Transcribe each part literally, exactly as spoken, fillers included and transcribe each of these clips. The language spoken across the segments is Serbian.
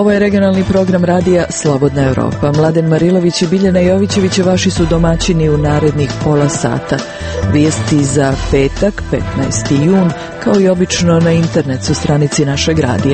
Ovo je regionalni program radija Slobodna Evropa. Mladen Marilović i Biljana Jovićević vaši su domaćini u narednih pola sata. Vijesti za petak, petnaesti jun, kao i obično na internet su stranici našeg radija.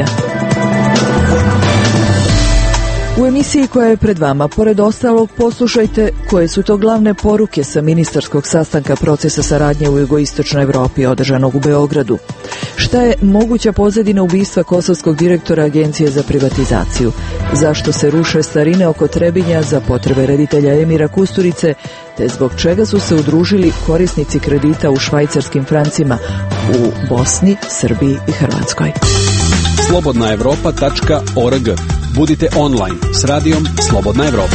U emisiji koja je pred vama, pored ostalog, poslušajte koje su to glavne poruke sa ministarskog sastanka procesa saradnje u jugoistočnoj Evropi održanog u Beogradu. Šta je moguća pozadina ubistva kosovskog direktora Agencije za privatizaciju? Zašto se ruše starine oko Trebinja za potrebe reditelja Emira Kusturice, te zbog čega su se udružili korisnici kredita u švajcarskim francima u Bosni, Srbiji i Hrvatskoj? slobodna evropa tačka org. Budite online s radijom Slobodna Evropa.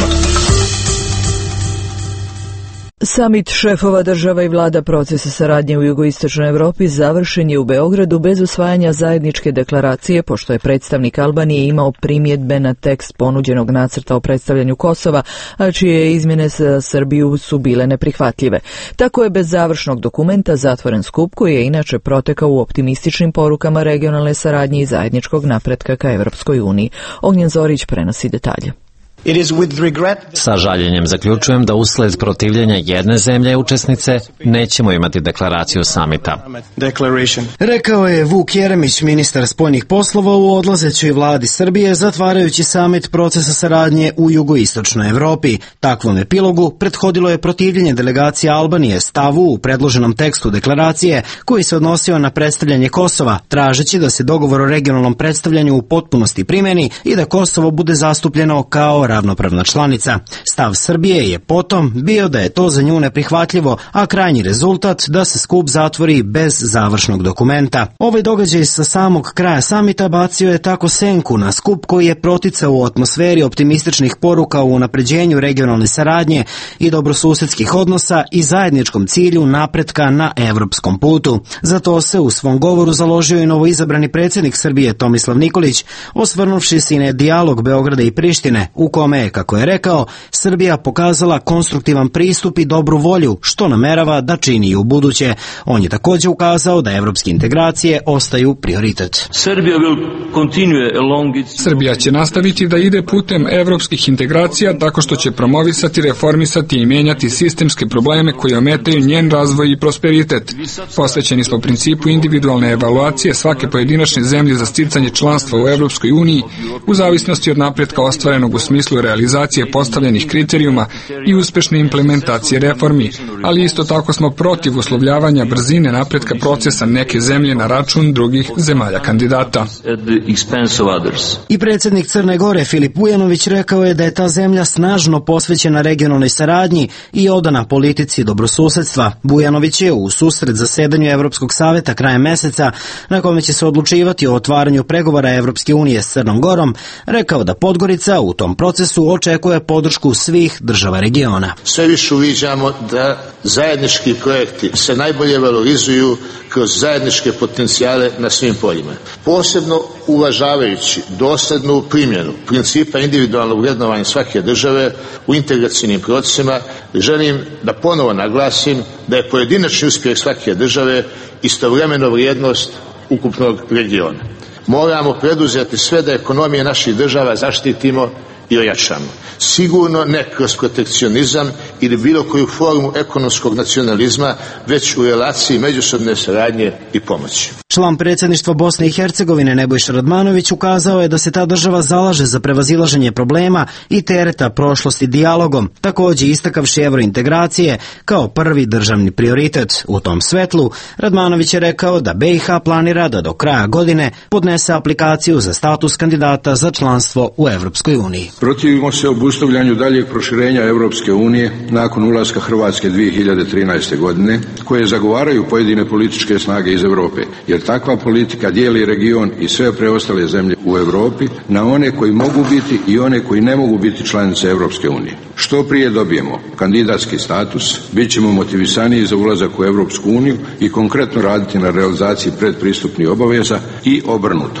Samit šefova država i vlada procesa saradnje u jugoistočnoj Evropi završen je u Beogradu bez usvajanja zajedničke deklaracije, pošto je predstavnik Albanije imao primjedbe na tekst ponuđenog nacrta o predstavljanju Kosova, a čije izmjene za Srbiju su bile neprihvatljive. Tako je bez završnog dokumenta zatvoren skup koji je inače protekao u optimističnim porukama regionalne saradnje i zajedničkog napretka ka Evropskoj uniji. Ognjen Zorić prenosi detalje. Sa žaljenjem zaključujem da usled protivljenja jedne zemlje učesnice nećemo imati deklaraciju samita. Rekao je Vuk Jeremić, ministar spoljnih poslova u odlazećoj vladi Srbije, zatvarajući samit procesa saradnje u jugoistočnoj Evropi. Takvom epilogu prethodilo je protivljenje delegacije Albanije stavu u predloženom tekstu deklaracije koji se odnosio na predstavljanje Kosova, tražeći da se dogovor o regionalnom predstavljanju u potpunosti primeni i da Kosovo bude zastupljeno kao ravnopravna članica. Stav Srbije je potom bio da je to za nju neprihvatljivo, a krajnji rezultat da se skup zatvori bez završnog dokumenta. Ovaj događaj sa samog kraja samita bacio je tako senku na skup koji je proticao u atmosferi optimističnih poruka u unapređenju regionalne saradnje i dobrosusedskih odnosa i zajedničkom cilju napretka na evropskom putu. Zato se u svom govoru založio i novoizabrani predsjednik Srbije Tomislav Nikolić, osvrnuvši se i na dijalog Beograda i Prištine, u kome je, kako je rekao, Srbija pokazala konstruktivan pristup i dobru volju, što namerava da čini i u buduće. On je također ukazao da evropske integracije ostaju prioritet. Srbija će nastaviti da ide putem evropskih integracija tako što će promovisati, reformisati i mijenjati sistemske probleme koji ometaju njen razvoj i prosperitet. Posvećeni smo principu individualne evaluacije svake pojedinačne zemlje za sticanje članstva u Evropskoj uniji u zavisnosti od napretka ostvarenog u smislu realizacije postavljenih kriterijuma i uspešne implementacije reformi, ali isto tako smo protiv uslovljavanja brzine napretka procesa neke zemlje na račun drugih zemalja kandidata. I predsjednik Crne Gore Filip Vujanović rekao je da je ta zemlja snažno posvećena regionalnoj saradnji i odana politici dobrosusedstva. Vujanović je u susret zasedanju Evropskog saveta krajem meseca, na kome će se odlučivati o otvaranju pregovora Evropske unije s Crnom Gorom, rekao da Podgorica u tom procesu očekuje podršku svih država regiona. Sve više uviđamo da zajednički projekti se najbolje valorizuju kroz zajedničke potencijale na svim poljima. Posebno uvažavajući dosljednu primjenu principa individualnog vrednovanja svake države u integracijnim procesima, želim da ponovo naglasim da je pojedinačni uspjeh svake države istovremeno vrijednost ukupnog regiona. Moramo preduzeti sve da ekonomije naših država zaštitimo i ojačamo. Sigurno ne kroz protekcionizam ili bilo koju formu ekonomskog nacionalizma, već u relaciji međusobne saradnje i pomoći. Član predsjedništva Bosne i Hercegovine Nebojša Radmanović ukazao je da se ta država zalaže za prevazilaženje problema i tereta prošlosti dijalogom, također istakavši evrointegracije kao prvi državni prioritet. U tom svetlu Radmanović je rekao da B i H planira da do kraja godine podnese aplikaciju za status kandidata za članstvo u Evropskoj uniji. Protivimo se obustavljanju daljeg proširenja Evropske unije nakon ulaska Hrvatske dvije hiljade trinaeste. godine, koje zagovaraju pojedine političke snage iz Europe, jer takva politika dijeli region i sve preostale zemlje u Europi na one koji mogu biti i one koji ne mogu biti članice Evropske unije. Što prije dobijemo kandidatski status, bit ćemo motivisaniji za ulazak u Evropsku uniju i konkretno raditi na realizaciji predpristupnih obaveza i obrnuto.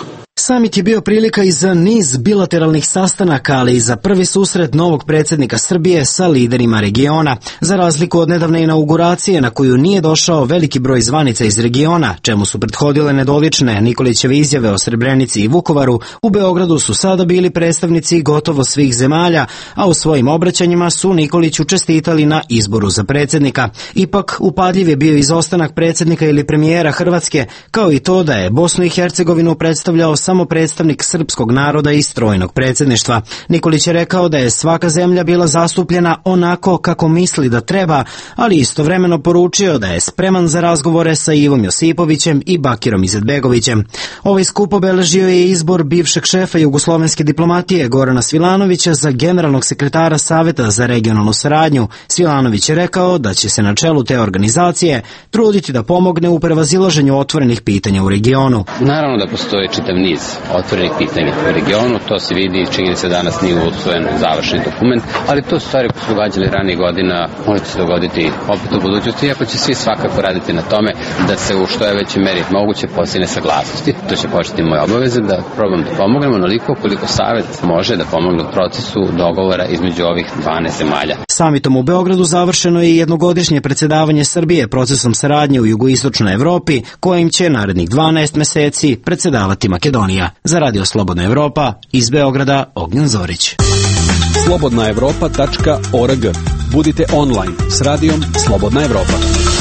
Samit je bio prilika i za niz bilateralnih sastanaka, ali i za prvi susret novog predsjednika Srbije sa liderima regiona. Za razliku od nedavne inauguracije na koju nije došao veliki broj zvanica iz regiona, čemu su prethodile nedolične Nikolićeve izjave o Srebrenici i Vukovaru, u Beogradu su sada bili predstavnici gotovo svih zemalja, a u svojim obraćanjima su Nikoliću čestitali na izboru za predsjednika. Ipak, upadljiv je bio izostanak predsjednika ili premijera Hrvatske, kao i to da je Bosnu i Hercegovinu predstavljao samo predstavnik srpskog naroda i strojnog predsjedništva. Nikolić je rekao da je svaka zemlja bila zastupljena onako kako misli da treba, ali istovremeno poručio da je spreman za razgovore sa Ivom Josipovićem i Bakirom Izetbegovićem. Ovaj skup obeležio je izbor bivšeg šefa jugoslovenske diplomatije Gorana Svilanovića za generalnog sekretara Saveta za regionalnu saradnju. Svilanović je rekao da će se na čelu te organizacije truditi da pomogne u prevazilaženju otvorenih pitanja u regionu. Naravno da postoji čitav niz otvorenih pitanja u regionu, to se vidi, čini se danas nije usvojen završen dokument, ali to su stvari koje su događali ranije godina, možda će se dogoditi opet u budućnosti, iako će svi svakako raditi na tome da se u što je većoj meri moguće postigne saglasnosti. To će početi moje obaveze da probam da pomognemo onoliko koliko Savet može da pomogne u procesu dogovora između ovih dvanaest zemalja. Samitom u Beogradu završeno je jednogodišnje predsjedavanje Srbije procesom saradnje u jugoistočnoj Evropi, kojim će narednih dvanaest meseci predsjedavati Makedonija. Za Radio Slobodna Evropa, iz Beograda, Ognjen Zorić. slobodna evropa tačka org. Budite online s radijom Slobodna Evropa.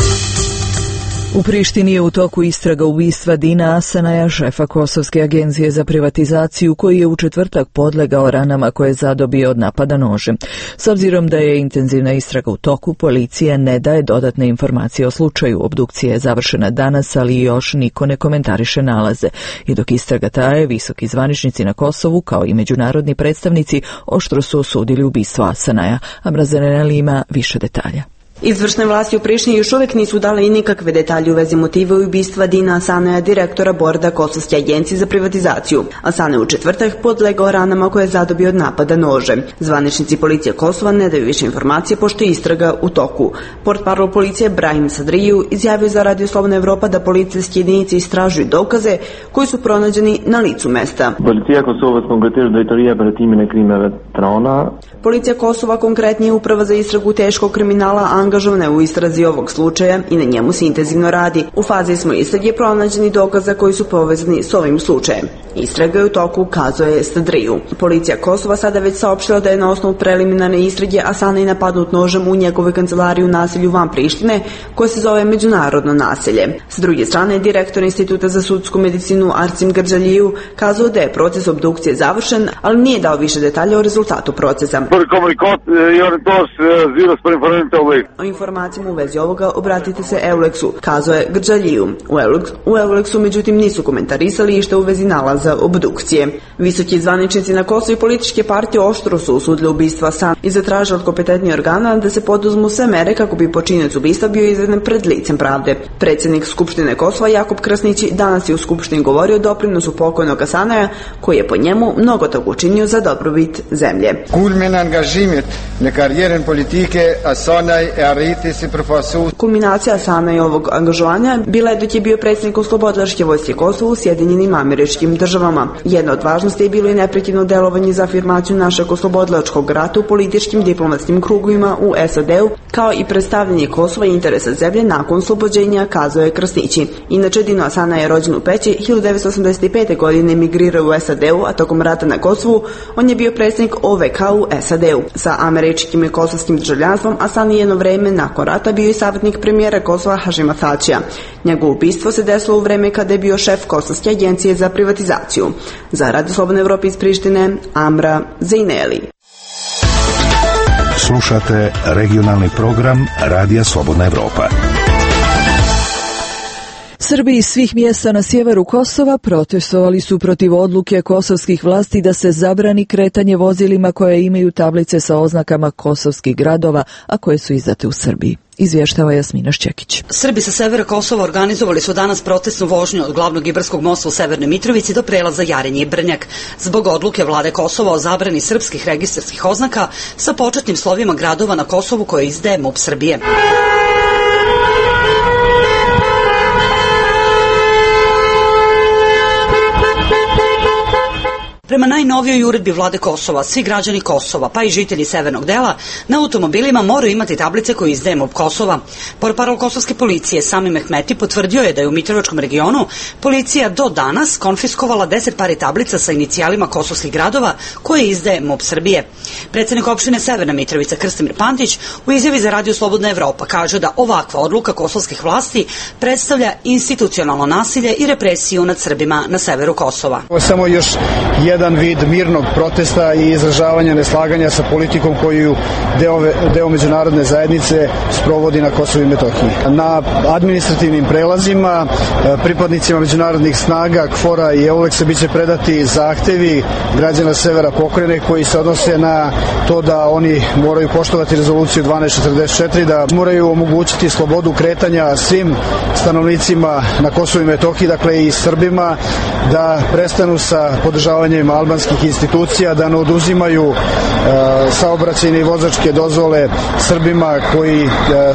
U Prištini je u toku istraga ubistva Dina Asanaja, šefa Kosovske agencije za privatizaciju, koji je u četvrtak podlegao ranama koje je zadobio od napada nožem. S obzirom da je intenzivna istraga u toku, policija ne daje dodatne informacije o slučaju. Obdukcija je završena danas, ali još niko ne komentariše nalaze. I dok istraga traje, visoki zvaničnici na Kosovu, kao i međunarodni predstavnici, oštro su osudili ubistvo Asanaja. Amrazeneli ima više detalja. Izvršne vlasti u Prištini još uvijek nisu dale i nikakve detalje u vezi motiva i ubistva Dina Asanaja, direktora borda Kosovske agencije za privatizaciju. Asana je u četvrtak podlegao ranama koje je zadobio od napada nožem. Zvaničnici policije Kosova ne daju više informacije pošto je istraga u toku. Portparol policije Brahim Sadriju izjavio za Radio Slobodna Evropa da policijske jedinice istražuju dokaze koji su pronađeni na licu mesta. Policija Kosova Policija Kosova, konkretnije Uprava za istragu teškog kriminala, angažovana je u istrazi ovog slučaja i na njemu se intenzivno radi. U fazi smo istrage pronađeni dokaza koji su povezani s ovim slučajem. Istraga je u toku, kazuje Stadriju. Policija Kosova sada već saopštila da je na osnovu preliminarne istrage Asanaja napadnut nožem u njegovoj kancelariji u naselju van Prištine, koje se zove Međunarodno naselje. S druge strane, direktor Instituta za sudsku medicinu Arcim Grđaljiju kazao da je proces obdukcije završen, ali nije dao više detalja o rezultatu procesa. O informacijama u vezi ovoga obratite se Euleksu, kazao je Grđaljiju. U, Euleks, u Euleksu međutim nisu komentarisali išta u vezi nalaza obdukcije. Visoki zvaničnici na Kosovu i političke partije oštro su osudili ubistva Asanaja i zatražili od kompetentnih organa da se poduzmu sve mere kako bi počinioc ubistva bio izveden pred licem pravde. Predsjednik Skupštine Kosova Jakub Krasnići danas je u Skupštini govorio o doprinosu pokojnog Asanaja, koji je po njemu mnogo toga učinio za dobrobit zemlje. Kulmen angažimet na karijeren politike Asanaj e ariti se profasu. Kulminacija Asanaja ovog angažovanja bila je dok je bio predsjednik Oslobodilačke vojske Kosova u Sjedinjenim Američkim Državama. Jedna od važnosti je bilo i neprekidno delovanje za afirmaciju našeg oslobodilačkog rata u političkim diplomatskim krugovima u S A D-u, kao i predstavljanje Kosova i interesa zemlje nakon oslobođenja, kazao je Krasnići. Inače, Dino Asanaja je rođen u Peći, hiljadu devetsto osamdeset pete. godine emigrirao u S A D-u, a tokom rata na Kosovu on je bio predsjednik O V K u S A D-u. Sa američkim i kosovskim državljanstvom Asanaja jedno vreme nakon rata bio i savjetnik premijera Kosova Hašima Tačija. Njegovo ubistvo se desilo u vreme kada je bio šef Kosovske agencije za privatizaciju. Za Radio Slobodna Evropa iz Prištine, Amra Zejneli. Slušate regionalni program Radija Slobodna Evropa. Srbi iz svih mjesta na sjeveru Kosova protestovali su protiv odluke kosovskih vlasti da se zabrani kretanje vozilima koje imaju tablice sa oznakama kosovskih gradova, a koje su izdate u Srbiji. Izvještava Jasmina Šćekić. Srbi sa severa Kosova organizovali su danas protestnu vožnju od glavnog Ibarskog mosta u Severnoj Mitrovici do prelaza Jarenje i Brnjak, zbog odluke vlade Kosova o zabrani srpskih registarskih oznaka sa početnim slovima gradova na Kosovu koje izdaje M U P Srbije. Prema najnovijoj uredbi vlade Kosova, svi građani Kosova, pa i žitelji severnog dela, na automobilima moraju imati tablice koje izdaje MUP Kosova. Portparol kosovske policije Sami Mehmeti potvrdio je da je u Mitrovičkom regionu policija do danas konfiskovala deset pari tablica sa inicijalima kosovskih gradova koje izdaje MUP Srbije. Predsednik opštine Severna Mitrovica Krstimir Pantić u izjavi za Radio Slobodna Evropa kaže da ovakva odluka kosovskih vlasti predstavlja institucionalno nasilje i represiju nad Srbima na severu Kosova. Ovo je samo još jedan vid mirnog protesta i izražavanja neslaganja sa politikom koju deo, deo međunarodne zajednice sprovodi na Kosovu i Metohiji. Na administrativnim prelazima pripadnicima međunarodnih snaga KFOR-a i EULEX-a biće predati zahtevi građana severa pokrajine koji se odnose na to da oni moraju poštovati rezoluciju dvanaest četrdeset četiri, da moraju omogućiti slobodu kretanja svim stanovnicima na Kosovu i Metohiji, dakle i Srbima, da prestanu sa podržavanjem albanskih institucija, da ne oduzimaju uh, saobraćajne i vozačke dozvole Srbima koji uh,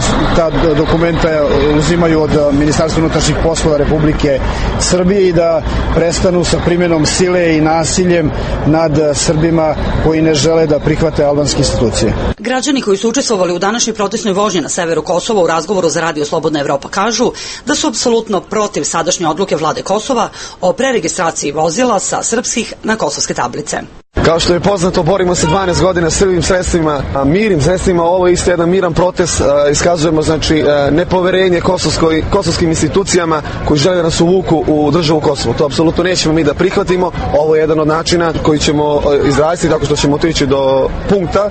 ta dokumenta uzimaju od Ministarstva unutrašnjih poslova Republike Srbije i da prestanu sa primjenom sile i nasiljem nad Srbima koji ne žele da prihvate albanske institucije. Građani koji su učestvovali u današnjoj protestnoj vožnji na severu Kosova u razgovoru za Radio Slobodna Evropa kažu da su apsolutno protiv sadašnje odluke vlade Kosova o preregistraciji vozila sa srpskih na kosovske tablice. Kao što je poznato, borimo se dvanaest godina srbim sredstvima, mirnim sredstvima. Ovo je isto jedan miran protest. Iskazujemo znači nepoverenje kosovskoj, kosovskim institucijama koji žele da nas uvuku u državu Kosovo. To apsolutno nećemo mi da prihvatimo. Ovo je jedan od načina koji ćemo izraziti tako što ćemo otići do punkta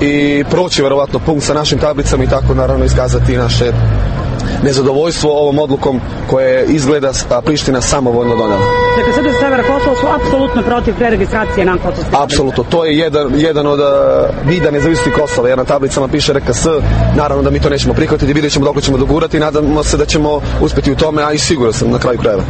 i proći verovatno punkt sa našim tablicama i tako naravno iskazati naše nezadovoljstvo ovom odlukom koje izgleda Priština samovoljno donela. Dakle, Srbi sa severa Kosova su apsolutno protiv preregistracije na kosovske tablice. Apsolutno, to je jedan, jedan od uh, vida nezavisnosti Kosova, jer na tablicama piše R K S, naravno da mi to nećemo prihvatiti, vidjet ćemo dok ćemo dogurati i nadamo se da ćemo uspjeti u tome, a i siguran sam na kraju krajeva.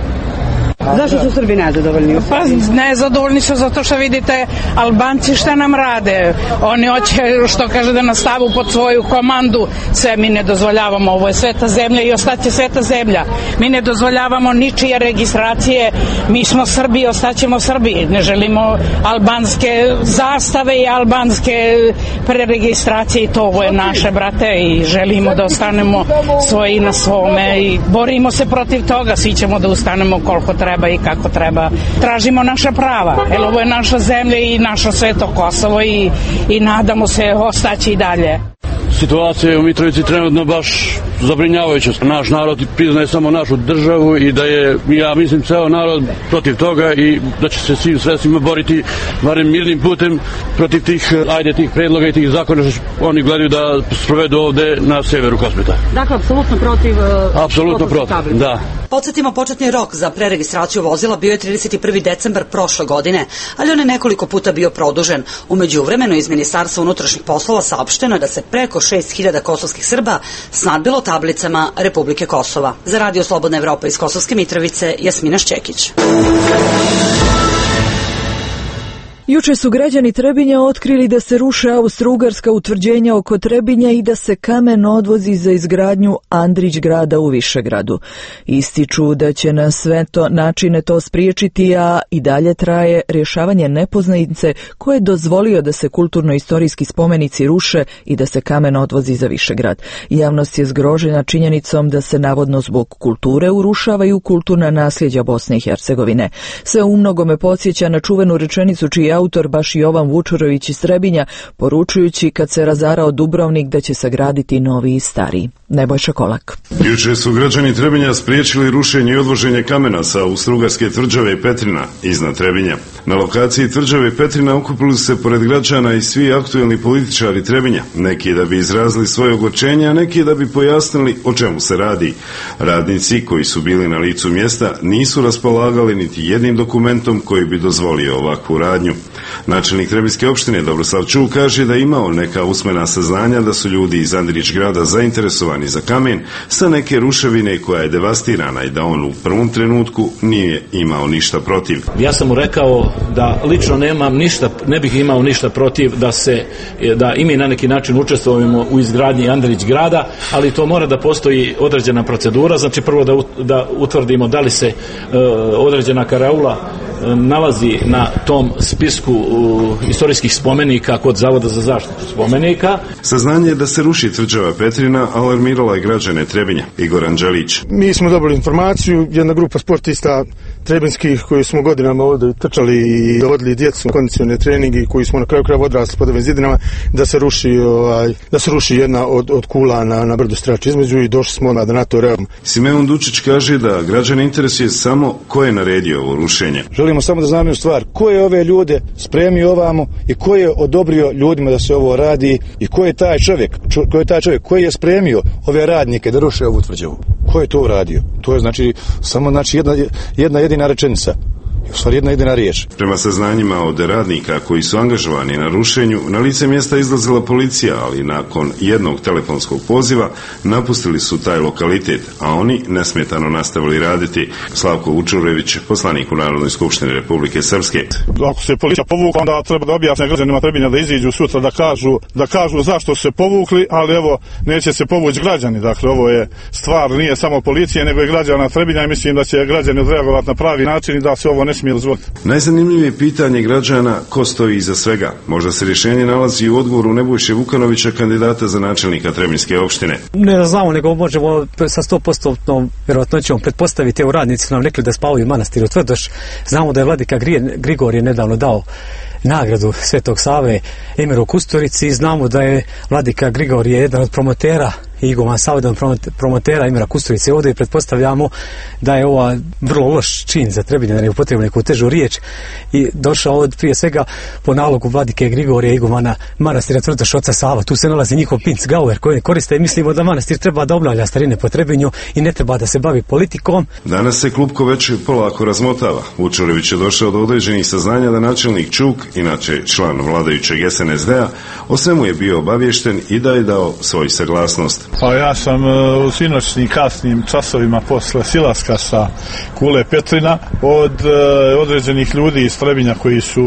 Zašto su Srbi nezadovoljni? Pa nezadovoljni su zato što vidite Albanci šta nam rade. Oni hoće, što kaže, da nas stavu pod svoju komandu. Sve mi ne dozvoljavamo, ovo je sveta zemlja i ostaće sveta zemlja. Mi ne dozvoljavamo ničije registracije, mi smo Srbi i ostaćemo Srbi. Ne želimo albanske zastave i albanske preregistracije i to ovo je naše, brate, i želimo da ostanemo svoji na svome i borimo se protiv toga, svi ćemo da ustanemo koliko treba i kako treba. Tražimo naša prava, jer ovo je naša zemlja i naše sveto Kosovo i, i nadamo se ostaći i dalje. Situacija u Mitrovici trenutno baš zabrinjavajuća. Naš narod priznaje samo našu državu i da je, ja mislim, ceo narod protiv toga i da će se svim sredstvima boriti, barem mirnim putem, protiv tih, ajde, tih predloga i tih zakona što oni gledaju da sprovedu ovde na severu Kosmeta. Dakle, apsolutno protiv... Uh, apsolutno protiv, da. Podsjetimo, početni rok za preregistraciju vozila bio je trideset prvi decembar prošle godine, ali on je nekoliko puta bio produžen. U međuvremenu iz Ministarstva unutrašnjih poslova saopšteno je da se preko šest hiljada kosovskih Srba snadbilo tablicama Republike Kosova. Za Radio Slobodna Evropa iz Kosovske Mitrovice, Jasmina Šćekić. Juče su građani Trebinja otkrili da se ruše austro-ugarska utvrđenja oko Trebinja i da se kamen odvozi za izgradnju Andrić grada u Višegradu. Ističu da će na sve to načine to spriječiti, a i dalje traje rješavanje nepoznanice koje je dozvolio da se kulturno-istorijski spomenici ruše i da se kamen odvozi za Višegrad. Javnost je zgrožena činjenicom da se navodno zbog kulture urušavaju kulturna nasljeđa Bosne i Hercegovine. Sve u mnogome podsjeća na čuvenu rečenicu čiji autor baš Jovan Vučurović iz Trebinja, poručujući kad se razarao Dubrovnik da će sagraditi novi i stariji. Nebojša Kolak. Juče su građani Trebinja spriječili rušenje i odvoženje kamena sa austrougarske tvrđave Petrina iznad Trebinja. Na lokaciji tvrđave Petrina okupili se pored građana i svi aktuelni političari Trebinja, neki da bi izrazili svoje ogorčenje, a neki da bi pojasnili o čemu se radi. Radnici koji su bili na licu mjesta nisu raspolagali niti jednim dokumentom koji bi dozvolio ovakvu radnju. Načelnik Trebinjske opštine Dobroslav Ču kaže da je imao neka usmena saznanja da su ljudi iz Andrić grada zainteresovani za kamen sa neke ruševine koja je devastirana i da on u prvom trenutku nije imao ništa protiv. Ja sam mu rekao da lično nemam ništa, ne bih imao ništa protiv da se, da i mi na neki način učestvujemo u izgradnji Andrić grada, ali to mora da postoji određena procedura, znači prvo da, da utvrdimo da li se uh, određena karaula nalazi na tom spisku uh, istorijskih spomenika kod Zavoda za zaštitu spomenika. Saznanje da se ruši tvrđava Petrina alarmirala je građane Trebinja. Igor Anđelić. Mi smo dobili informaciju, jedna grupa sportista trebinskih koji smo godinama ovdje trčali i dovodili djecu na kondicione treninge i koji smo na kraju krajeva odrasli pod ovim zidinama, da se ruši, ovaj, da se ruši jedna od, od kula na, na brdu Strač između i došli smo onda na to reagujemo. Simeon Dučić kaže da građane interesuje samo ko je naredio ovo rušenje. Želimo samo da znamo jednu stvar, ko je ove ljude spremio ovamo i ko je odobrio ljudima da se ovo radi i ko je taj čovjek, čo, ko je taj čovjek koji je spremio ove radnike da ruše ovu tvrđavu. Ko je to uradio? To je znači samo znači jedna, jedna jedina rečenica. U stvari jedna jedina riječ. Prema saznanjima od radnika koji su angažovani na rušenju, na lice mjesta izlazila policija, ali nakon jednog telefonskog poziva napustili su taj lokalitet, a oni nesmetano nastavili raditi. Slavko Vučurević, poslanik u Narodnoj skupštini Republike Srpske. Ako se policija povukla, onda treba da objasne građanima Trebinja da iziđu sutra da kažu, da kažu zašto su se povukli, ali evo, neće se povući građani. Dakle, ovo je stvar, nije samo policije, nego i građana Trebinja i mislim da će građani odreagovati na pravi način i da se ovo ne smije dozvoliti. Najzanimljivije pitanje građana ko stoji iza svega. Možda se rješenje nalazi u odgovoru Nebojše Vukanovića, kandidata za načelnika Trebinjske opštine. Ne znamo, nego možemo sa sto posto vjerojatnoćom pretpostaviti. Evo, radnici su nam rekli da spavaju u manastiru Tvrdoš. Znamo da je vladika Grigorije nedavno dao nagradu Svetog Save Emiru Kusturici i znamo da je vladika Grigorije jedan od promotera i Igovan Savedan promotera Emira Kusturice ovdje i pretpostavljamo da je ova vrlo loš čin za Trebinje, da ne upotrebno neku težu riječ i došao od prije svega po nalogu vladike Grigorije Igovana manastira Tvrdoš oca Sava. Tu se nalazi njihov Pinc Gauer koji koriste i mislimo da manastir treba da obnavlja starine po Trebinju i ne treba da se bavi politikom. Danas se klupko već polako razmotava. Vučurević je došao do određenih saznanja da načelnik Čuk, inače član vladajućeg S N S D-a, o svemu je bio obaviješten i da je dao svoju saglasnost. Pa ja sam u sinoćnim kasnim časovima posle silaska sa kule Petrina od određenih ljudi iz Trebinja koji su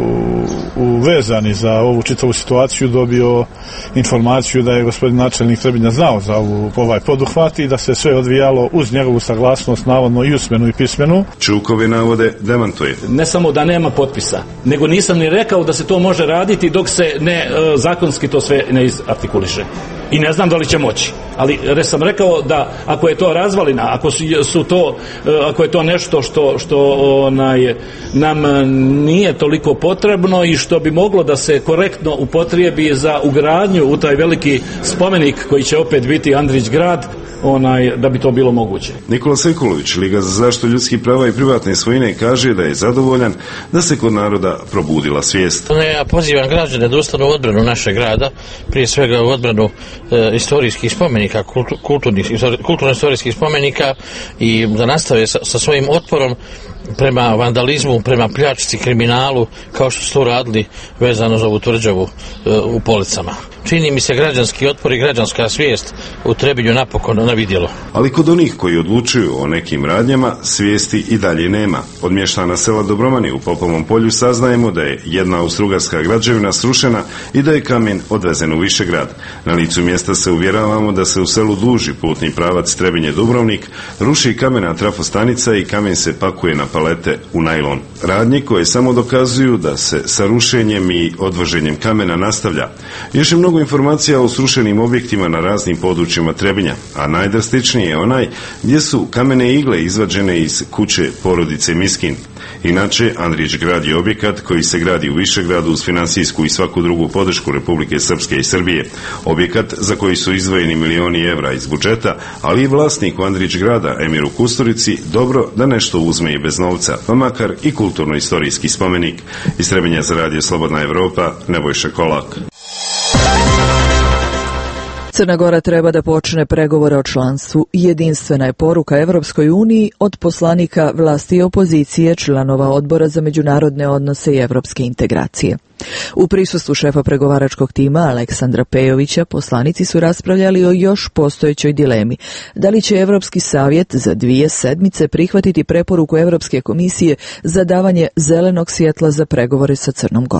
uvezani za ovu čitavu situaciju dobio informaciju da je gospodin načelnik Trebinja znao za ovu, ovaj poduhvat i da se sve odvijalo uz njegovu saglasnost, navodno i usmenu i pismenu. Čukove navode demantuje. Ne samo da nema potpisa, nego nisam ni rekao da se to može raditi dok se ne zakonski to sve ne izartikuliše. I ne znam da li će moći. Ali sam rekao da ako je to razvalina, ako su, su to, ako je to nešto što, što onaj, nam nije toliko potrebno i što bi moglo da se korektno upotrijebi za ugradnju u taj veliki spomenik koji će opet biti Andrić grad, onaj, da bi to bilo moguće. Nikola Sekulović, Liga za zaštitu ljudskih prava i privatne svojine, kaže da je zadovoljan da se kod naroda probudila svijest. Ja pozivam građane da ustanu u odbranu našeg grada, prije svega u odbranu e, istorijskih spomenika, kulturnih, kulturno-istorijskih spomenika i da nastave sa, sa svojim otporom prema vandalizmu, prema pljačci, kriminalu, kao što su to radili vezano za ovu tvrđavu e, u Policama. Čini mi se građanski otpor i građanska svijest u Trebinju napokon na vidjelo. Ali kod onih koji odlučuju o nekim radnjama, svijesti i dalje nema. Od mještana sela Dobromani u Popovom polju saznajemo da je jedna austrougarska građevina srušena i da je kamen odvezen u Višegrad. Na licu mjesta se uvjeravamo da se u selu duži putni pravac Trebinje-Dubrovnik, ruši kamena trafostanica i kamen se pakuje na palete u najlon. Radnje koje samo dokazuju da se sa rušenjem i odvoženjem kamena nastavlja. Još je mnogo informacija o srušenim objektima na raznim područjima Trebinja, a najdrastičniji je onaj gdje su kamene igle izvađene iz kuće porodice Miskin. Inače, Andrić grad je objekat koji se gradi u Višegradu uz finansijsku i svaku drugu podršku Republike Srpske i Srbije. Objekat za koji su izdvojeni milioni evra iz budžeta, ali i vlasniku Andrić grada, Emiru Kusturici, dobro da nešto uzme i bez novca, pa makar i kulturno-istorijski spomenik. Iz Trebinja za radio Slobodna Evropa, Nebojša Kolak. Crna Gora treba da počne pregovore o članstvu. Jedinstvena je poruka Evropskoj uniji od poslanika vlasti i opozicije, članova Odbora za međunarodne odnose i evropske integracije. U prisustvu šefa pregovaračkog tima Aleksandra Pejovića poslanici su raspravljali o još postojećoj dilemi. Da li će Evropski savjet za dvije sedmice prihvatiti preporuku Evropske komisije za davanje zelenog svjetla za pregovore sa Crnom Gorom?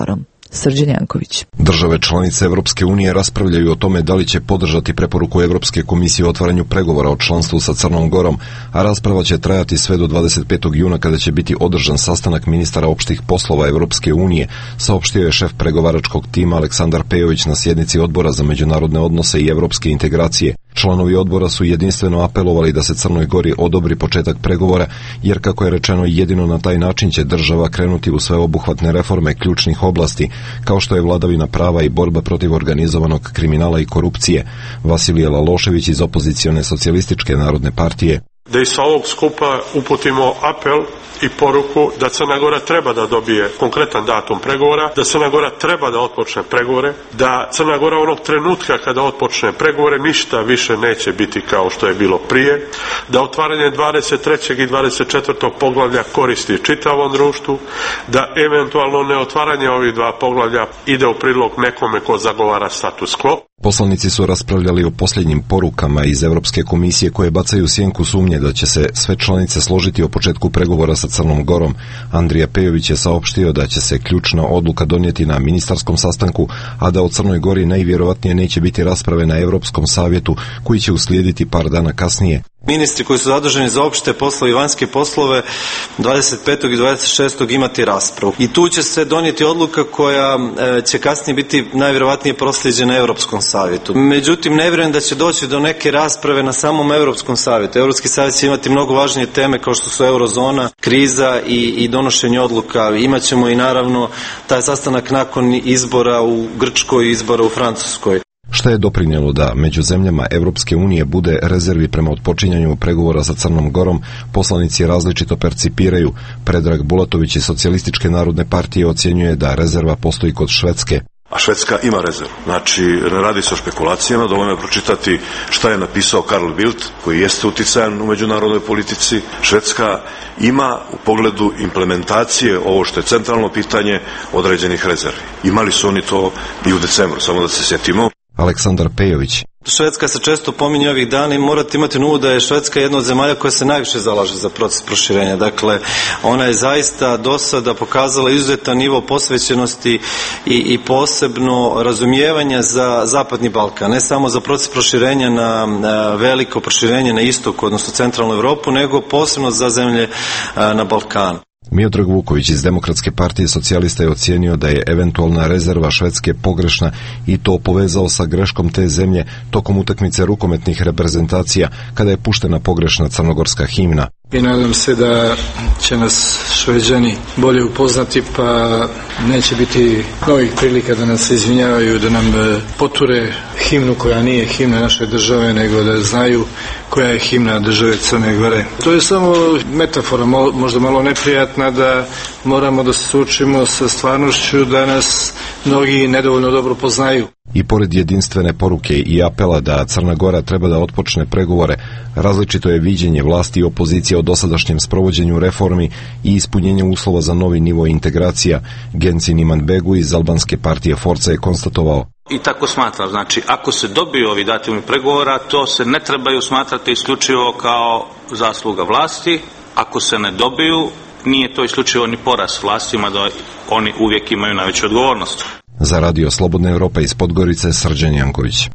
Srđan Janković. Države članice Evropske unije raspravljaju o tome da li će podržati preporuku Evropske komisije o otvaranju pregovora o članstvu sa Crnom Gorom, a rasprava će trajati sve do dvadeset petog juna kada će biti održan sastanak ministara opštih poslova Evropske unije, saopštio je šef pregovaračkog tima Aleksandar Pejović na sjednici Odbora za međunarodne odnose i evropske integracije. Članovi odbora su jedinstveno apelovali da se Crnoj Gori odobri početak pregovora, jer kako je rečeno jedino na taj način će država krenuti u sveobuhvatne reforme ključnih oblasti, kao što je vladavina prava i borba protiv organizovanog kriminala i korupcije. Vasilije Lalošević iz opozicione socijalističke narodne partije. Da iz ovog skupa uputimo apel i poruku da Crna Gora treba da dobije konkretan datum pregovora, da Crna Gora treba da otpočne pregovore, da Crna Gora onog trenutka kada otpočne pregovore ništa više neće biti kao što je bilo prije, da otvaranje dvadeset trećeg i dvadeset četvrtog poglavlja koristi čitavom društvu, da eventualno neotvaranje ovih dva poglavlja ide u prilog nekome ko zagovara status quo. Poslanici su raspravljali o posljednjim porukama iz Evropske komisije koje bacaju sjenku sumnje da će se sve članice složiti o početku pregovora sa Crnom Gorom. Andrija Pejović je saopštio da će se ključna odluka donijeti na ministarskom sastanku, a da o Crnoj Gori najvjerovatnije neće biti rasprave na Europskom savjetu koji će uslijediti par dana kasnije. Ministri koji su zaduženi za opšte poslove i vanjske poslove dvadeset petog i dvadeset šestog imati raspravu. I tu će se donijeti odluka koja će kasnije biti najvjerovatnije proslijeđena Europskom savjetu. Međutim, ne vjerujem da će doći do neke rasprave na samom Europskom savjetu. Europski savjet će imati mnogo važnije teme kao što su eurozona, kriza i, i donošenje odluka. Imaćemo i naravno taj sastanak nakon izbora u Grčkoj i izbora u Francuskoj. Šta je doprinijelo da među zemljama Evropske unije bude rezervi prema otpočinjanju pregovora sa Crnom Gorom, poslanici različito percipiraju. Predrag Bulatović iz Socijalističke narodne partije ocjenjuje da rezerva postoji kod Švedske. A Švedska ima rezervu. Znači, ne radi se o špekulacijama, dovoljno je pročitati šta je napisao Carl Bildt, koji jeste uticajan u međunarodnoj politici. Švedska ima u pogledu implementacije, ovo što je centralno pitanje, određenih rezervi. Imali su oni to i u decembru, samo da se sjetimo. Aleksandar Pejović. Švedska se često pominje ovih dana i morate imati na umu da je Švedska jedna od zemalja koja se najviše zalaže za proces proširenja. Dakle, ona je zaista do sada pokazala izuzetan nivo posvećenosti i, i posebno razumijevanja za Zapadni Balkan. Ne samo za proces proširenja na, na veliko proširenje na istoku, odnosno centralnu Europu, nego posebno za zemlje a, na Balkanu. Miodrag Vuković iz Demokratske partije socijalista je ocijenio da je eventualna rezerva Švedske pogrešna i to povezao sa greškom te zemlje tokom utakmice rukometnih reprezentacija kada je puštena pogrešna crnogorska himna. I nadam se da će nas Šveđani bolje upoznati, pa neće biti novih prilika da nas izvinjavaju, da nam poture himnu koja nije himna naše države, nego da znaju koja je himna države Crne Gore. To je samo metafora, možda malo neprijatna, da moramo da se suočimo sa stvarnošću da nas mnogi nedovoljno dobro poznaju. I pored jedinstvene poruke i apela da Crna Gora treba da otpočne pregovore, različito je viđenje vlasti i opozicije o dosadašnjem sprovođenju reformi i ispunjenju uslova za novi nivo integracija. Gencin Imanbegu iz albanske partije Forca je konstatovao. I tako smatram, znači ako se dobiju ovi datumi pregovora, to se ne trebaju smatrati isključivo kao zasluga vlasti. Ako se ne dobiju, nije to isključivo ni poraz vlastima, da oni uvijek imaju najveću odgovornost. Za Radio Slobodna Evropa iz Podgorice, Srđan Janković.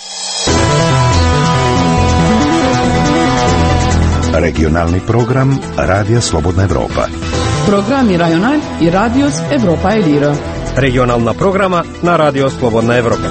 Regionalni program Radija Slobodna Evropa. Programi Rajonal i Radios Evropa Elira. Regionalna programa na Radio Slobodna Evropa.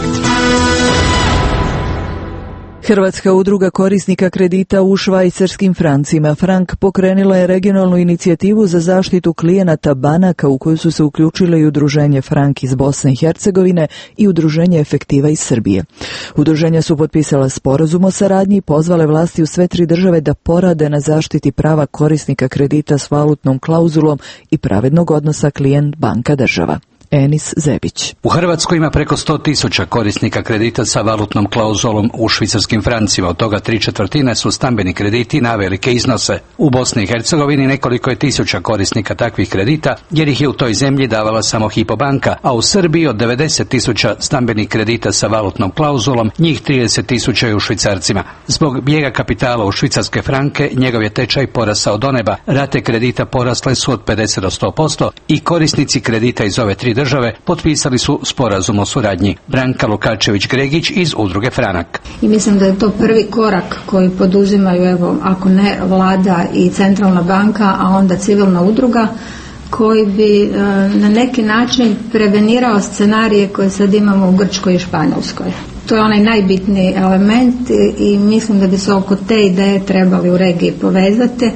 Hrvatska udruga korisnika kredita u švajcarskim francima Frank pokrenula je regionalnu inicijativu za zaštitu klijenata banaka u koju su se uključile i udruženje Frank iz Bosne i Hercegovine i udruženje Efektiva iz Srbije. Udruženja su potpisala sporazum o saradnji i pozvale vlasti u sve tri države da porade na zaštiti prava korisnika kredita s valutnom klauzulom i pravednog odnosa klijent banka država. Enis Zebić. U Hrvatskoj ima preko sto tisuća korisnika kredita sa valutnom klauzulom u švicarskim francima, od toga tri četvrtine su stambeni krediti na velike iznose. U Bosni i Hercegovini nekoliko je tisuća korisnika takvih kredita, jer ih je u toj zemlji davala samo Hypo banka, a u Srbiji od devedeset tisuća stambenih kredita sa valutnom klauzulom, njih trideset tisuća je u švicarcima. Zbog bijega kapitala u švicarske franke, njegov je tečaj porasao do neba, rate kredita porasle su od pedeset do sto posto i korisnici kredita iz ove tri države potpisali su sporazum o suradnji. Branka Lukačević-Gregić iz udruge Franak. I mislim da je to prvi korak koji poduzimaju, evo, ako ne vlada i centralna banka, a onda civilna udruga, koji bi e, na neki način prevenirao scenarije koje sad imamo u Grčkoj i Španjolskoj. To je onaj najbitniji element i, i mislim da bi se oko te ideje trebali u regiji povezati,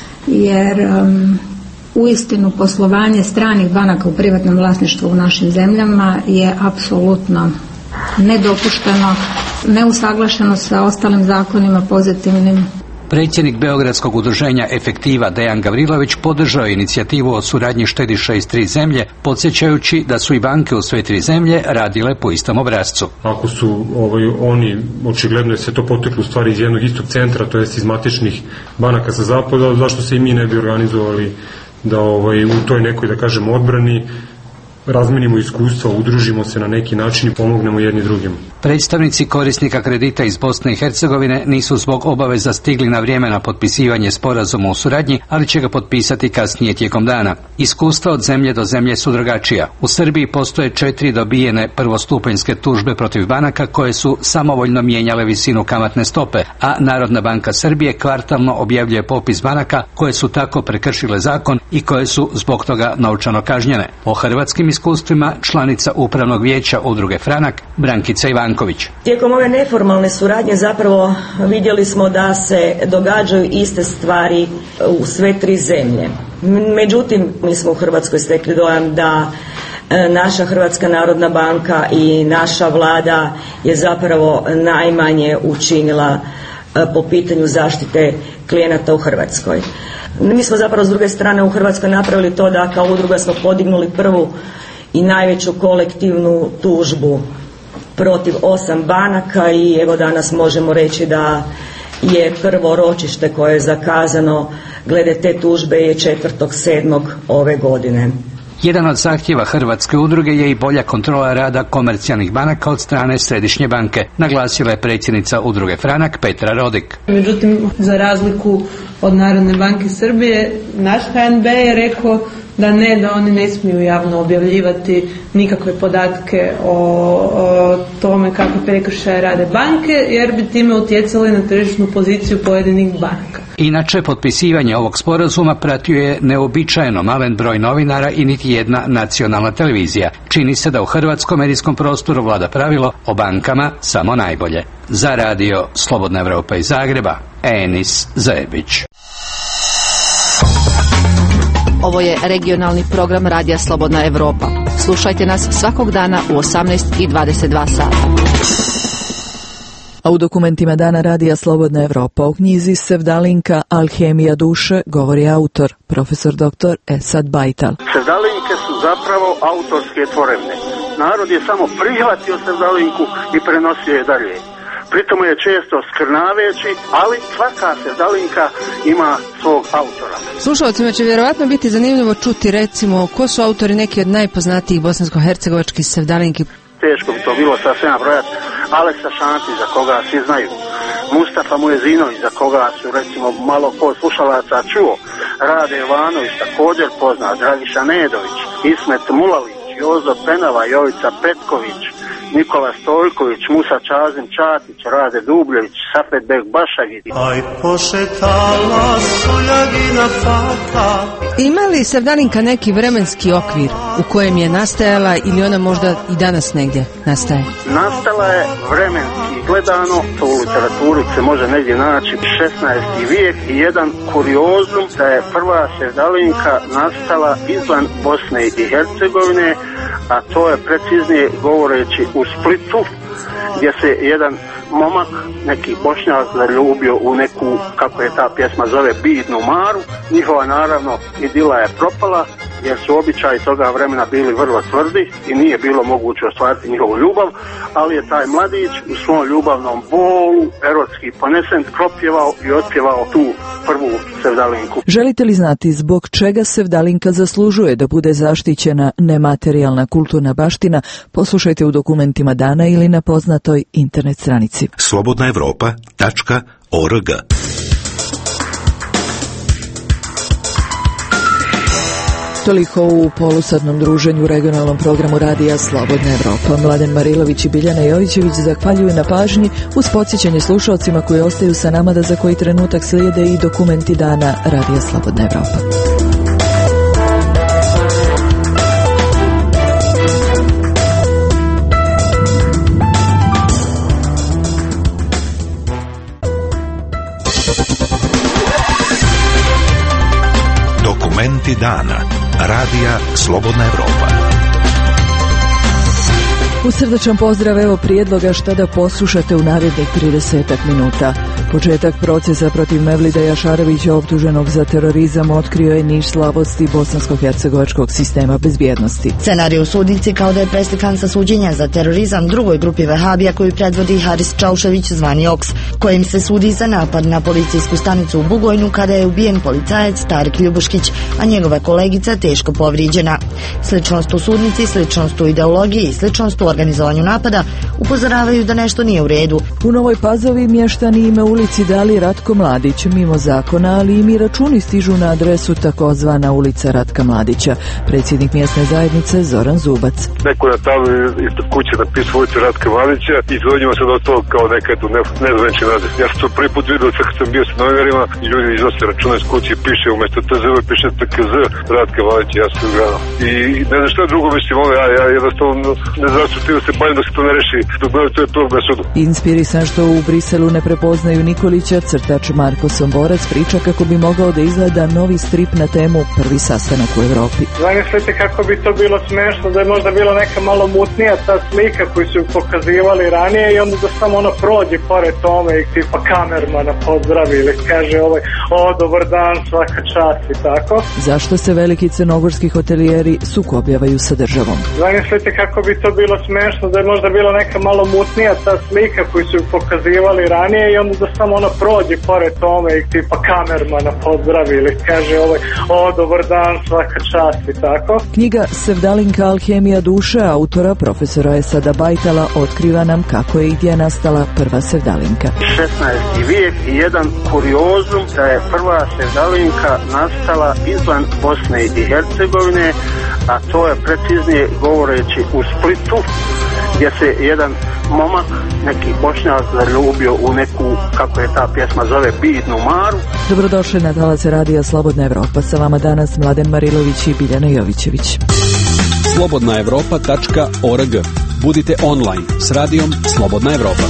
jer um, uistinu poslovanje stranih banaka u privatnom vlasništvu u našim zemljama je apsolutno nedopušteno, neusaglašeno sa ostalim zakonima pozitivnim. Predsjednik Beogradskog udruženja Efektiva Dejan Gavrilović podržao je inicijativu o suradnji štediša iz tri zemlje, podsjećajući da su i banke u sve tri zemlje radile po istom obrascu. Ako su ovaj, oni, očigledno je se to poteklo u stvari iz jednog istog centra, to jest iz matičnih banaka sa zapada, zašto se i mi ne bi organizovali da ovaj, u toj nekoj, da kažemo, odbrani razmenimo iskustva, udružimo se na neki način i pomognemo jedni drugim. Predstavnici korisnika kredita iz Bosne i Hercegovine nisu zbog obaveza stigli na vrijeme na potpisivanje sporazuma o suradnji, ali će ga potpisati kasnije tijekom dana. Iskustva od zemlje do zemlje su drugačija. U Srbiji postoje četiri dobijene prvostupanjske tužbe protiv banaka koje su samovoljno mijenjale visinu kamatne stope, a Narodna banka Srbije kvartalno objavljuje popis banaka koje su tako prekršile zakon i koje su zbog toga novčano kažnjene. O hrvatskim iskustvima članica Upravnog vijeća udruge Franak Brankica Ivanković. Tijekom ove neformalne suradnje zapravo vidjeli smo da se događaju iste stvari u sve tri zemlje. Međutim, mi smo u Hrvatskoj stekli dojam da naša Hrvatska narodna banka i naša vlada je zapravo najmanje učinila po pitanju zaštite klijenata u Hrvatskoj. Mi smo zapravo s druge strane u Hrvatskoj napravili to da kao udruga smo podignuli prvu i najveću kolektivnu tužbu protiv osam banaka i evo danas možemo reći da je prvo ročište koje je zakazano glede te tužbe je četvrtog sedmog ove godine. Jedan od zahtjeva Hrvatske udruge je i bolja kontrola rada komercijalnih banaka od strane Središnje banke, naglasila je predsjednica udruge Franak Petra Rodik. Međutim, za razliku od Narodne banke Srbije, naš H N B je rekao da ne, da oni ne smiju javno objavljivati nikakve podatke o, o tome kako prekršaje rade banke, jer bi time utjecali na tržišnu poziciju pojedinih banaka. Inače, potpisivanje ovog sporazuma pratio je neobičajeno malen broj novinara i niti jedna nacionalna televizija. Čini se da u hrvatskom medijskom prostoru vlada pravilo o bankama samo najbolje. Za radio Slobodna Evropa iz Zagreba, Enis Zajebić. Ovo je regionalni program Radija Slobodna Evropa. Slušajte nas svakog dana u osamnaest i dvadeset dva sata. A u dokumentima Dana Radija Slobodna Evropa u knjizi Sevdalinka Alhemija duše govori autor, profesor doktor Esad Bajtal. Sevdalinke su zapravo autorske tvorevine. Narod je samo prihvatio Sevdalinku i prenosio je dalje. Pritom je često skrnaveći, ali svaka Sevdalinka ima svog autora. Slušalcima će vjerovatno biti zanimljivo čuti recimo ko su autori neki od najpoznatijih bosansko-hercegovačkih Sevdalinki. Teško bi to bilo sasvim nabrojati. Aleksa Šanti, za koga svi znaju. Mustafa Muezinović, za koga su recimo malo ko slušalaca čuo. Rade Jovanović, također poznat. Dragiša Nedović, Ismet Mulalić, Jozo Penava, Jovica Petković, Nikola Stojković, Musa Čazim Čatić, Rade Dubljević, Safet Bek Bašagid. Aj pošetala Soljagina fata. Ima li Sevdalinka neki vremenski okvir u kojem je nastajala ili ona možda i danas negdje nastaje? Nastala je vremenski gledano, to u literaturi se može negdje naći šesnaesti vijek i jedan kuriozum da je prva Sevdalinka nastala izvan Bosne i Hercegovine, a to je preciznije govoreći u Splitu, gdje se jedan momak, neki Bošnjak, zaljubio u neku, kako je ta pjesma zove, bidnu Maru. Njihova naravno idila je propala, jer su običaji toga vremena bili vrlo tvrdi i nije bilo moguće ostvariti njihovu ljubav, ali je taj mladić u svom ljubavnom bolu erotski ponesen propjevao i otpjevao tu prvu Sevdalinku. Želite li znati zbog čega Sevdalinka zaslužuje da bude zaštićena nematerijalna kulturna baština? Poslušajte u dokumentima dana ili na poznatoj internet stranici slobodna evropa tačka org. Toliko u polusadnom druženju u regionalnom programu Radija Slobodna Evropa. Mladen Marilović i Biljana Jovićević zahvaljuju na pažnji uz podsjećanje slušalcima koji ostaju sa nama da za koji trenutak slijede i dokumenti dana Radija Slobodna Evropa. Dokumenti dana Radija Slobodna Evropa. Uz srdačan pozdrav, evo prijedloga šta da poslušate u narednih tridesetak minuta. Početak procesa protiv Mevlida Jašarevića optuženog za terorizam otkrio je niz slabosti bosansko-hercegovačkog sistema bezbjednosti. Scenarij u sudnici kao da je preslikan sa suđenja za terorizam drugoj grupi vehabija koju predvodi Haris Čaušević zvani Oks, kojim se sudi za napad na policijsku stanicu u Bugojnu kada je ubijen policajac Tarik Ljubuškić, a njegova kolegica teško povrijeđena. Sličnost u sudnici, sličnost u ideologiji i sličnost u organizovanju napada upozoravaju da nešto nije u redu. U Novoj Pazovi mještani ime ulici dali Ratko Mladić mimo zakona, ali i mi računi stižu na adresu takozvana ulica Ratka Mladića. Predsjednik mjesne zajednice Zoran Zubac. Neko na tabli ispred kuće napisao ulicu Ratka Mladića i izvodnjima se dostalo kao neka eto nezvanči naziv. Ja sam to prvi put vidio sve kad sam bio sa novinarima i ljudi iznose račune iz kuće i piše umjesto T Z piše T K Z Ratka Mladića, ja sam gledao. I ne znam što drugo mislim, ovo ja, ja jednostavno ne znam što ti da se bavim da se to ne reši, dok bude to je prvog na sudu. Inspirisan što u Briselu ne prepoznaju Nikolića, crtač Marko Somborac priča kako bi mogao da izgleda novi strip na temu Prvi sastanak u Evropi. Zamislite kako bi to bilo smešno da je možda bila neka malo mutnija ta slika koju su pokazivali ranije i onda da samo ono prođe pored tome i tipa kamermana pozdravi ili kaže ovaj, o dobar dan, svaka čast i tako. Zašto se veliki crnogorski hotelijeri sukobljavaju sa državom? Zamislite kako bi to bilo smešno da je možda bila neka malo mutnija ta slika koju su pokazivali ranije i onda da samo ono prođe pored tome i tipa kamermana pozdravi ili kaže ovaj, o dobar dan, svaka čast i tako. Knjiga Sevdalinka Alhemija duše autora profesora Esada Bajtala otkriva nam kako je i gdje nastala prva Sevdalinka. šesnaesti vijek i jedan kuriozum da je prva Sevdalinka nastala izvan Bosne i Hercegovine, a to je preciznije govoreći u Splitu, gdje se jedan momak, neki Bošnjak, zaljubio u neku, kako je ta pjesma zove, Bidnu Maru. Dobrodošli na talac Radija Slobodna Evropa. Sa vama danas Mladen Marilović i Biljana Jovićević. slobodna evropa tačka org. Budite online s radijom Slobodna Evropa.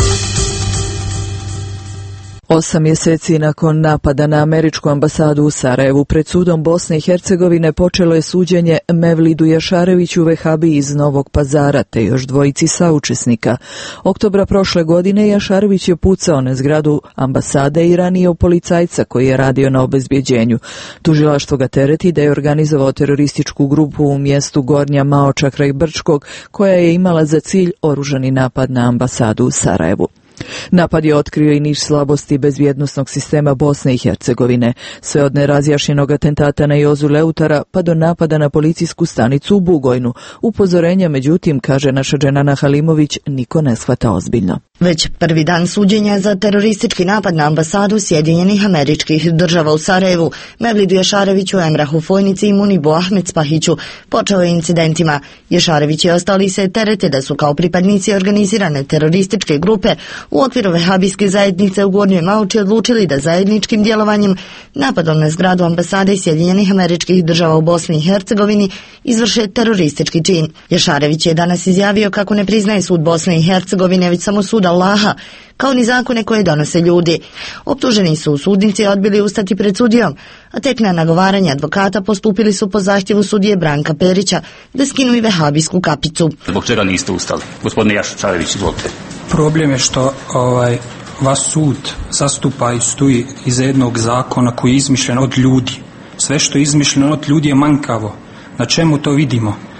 Osam mjeseci nakon napada na američku ambasadu u Sarajevu pred sudom Bosne i Hercegovine počelo je suđenje Mevlidu Jašareviću vehabiji iz Novog Pazara te još dvojici saučesnika. Oktobra prošle godine Jašarević je pucao na zgradu ambasade i ranio policajca koji je radio na obezbjeđenju. Tužilaštvo ga tereti da je organizovao terorističku grupu u mjestu Gornja Maoča kraj Brčkog koja je imala za cilj oružani napad na ambasadu u Sarajevu. Napad je otkrio i niz slabosti bezbjednosnog sistema Bosne i Hercegovine, sve od nerazjašnjenog atentata na Jozu Leutara pa do napada na policijsku stanicu u Bugojnu. Upozorenja, međutim, kaže naša Dženana Halimović, niko ne shvata ozbiljno. Već prvi dan suđenja za teroristički napad na ambasadu Sjedinjenih Američkih Država u Sarajevu, Mevlidu Jašareviću, Emrahu Fojnici i Munibu Ahmed Spahiću počeo je incidentima. Jašarević i ostali se terete da su kao pripadnici organizirane terorističke grupe u okviru vehabijske zajednice u Gornjoj Maoči odlučili da zajedničkim djelovanjem napadom na zgradu ambasade Sjedinjenih Američkih Država u Bosni i Hercegovini izvrše teroristički čin. Jašarević je danas izjavio kako ne priznaje sud Bosne i Hercegovine, već samo sud Allaha, kao ni zakone koje donose ljudi. Optuženi su u sudnici odbili ustati pred sudijom, a tek na nagovaranje advokata postupili su po zahtjevu sudije Branka Perića da skinu i vehabijsku kapicu. Zbog čega niste ustali? Gospodine Jašarević, izvolite. Problem je što ovaj, vas sud zastupa i stoji iza jednog zakona koji je izmišljen od ljudi. Sve što je izmišljeno od ljudi je mankavo. Na čemu to vidimo?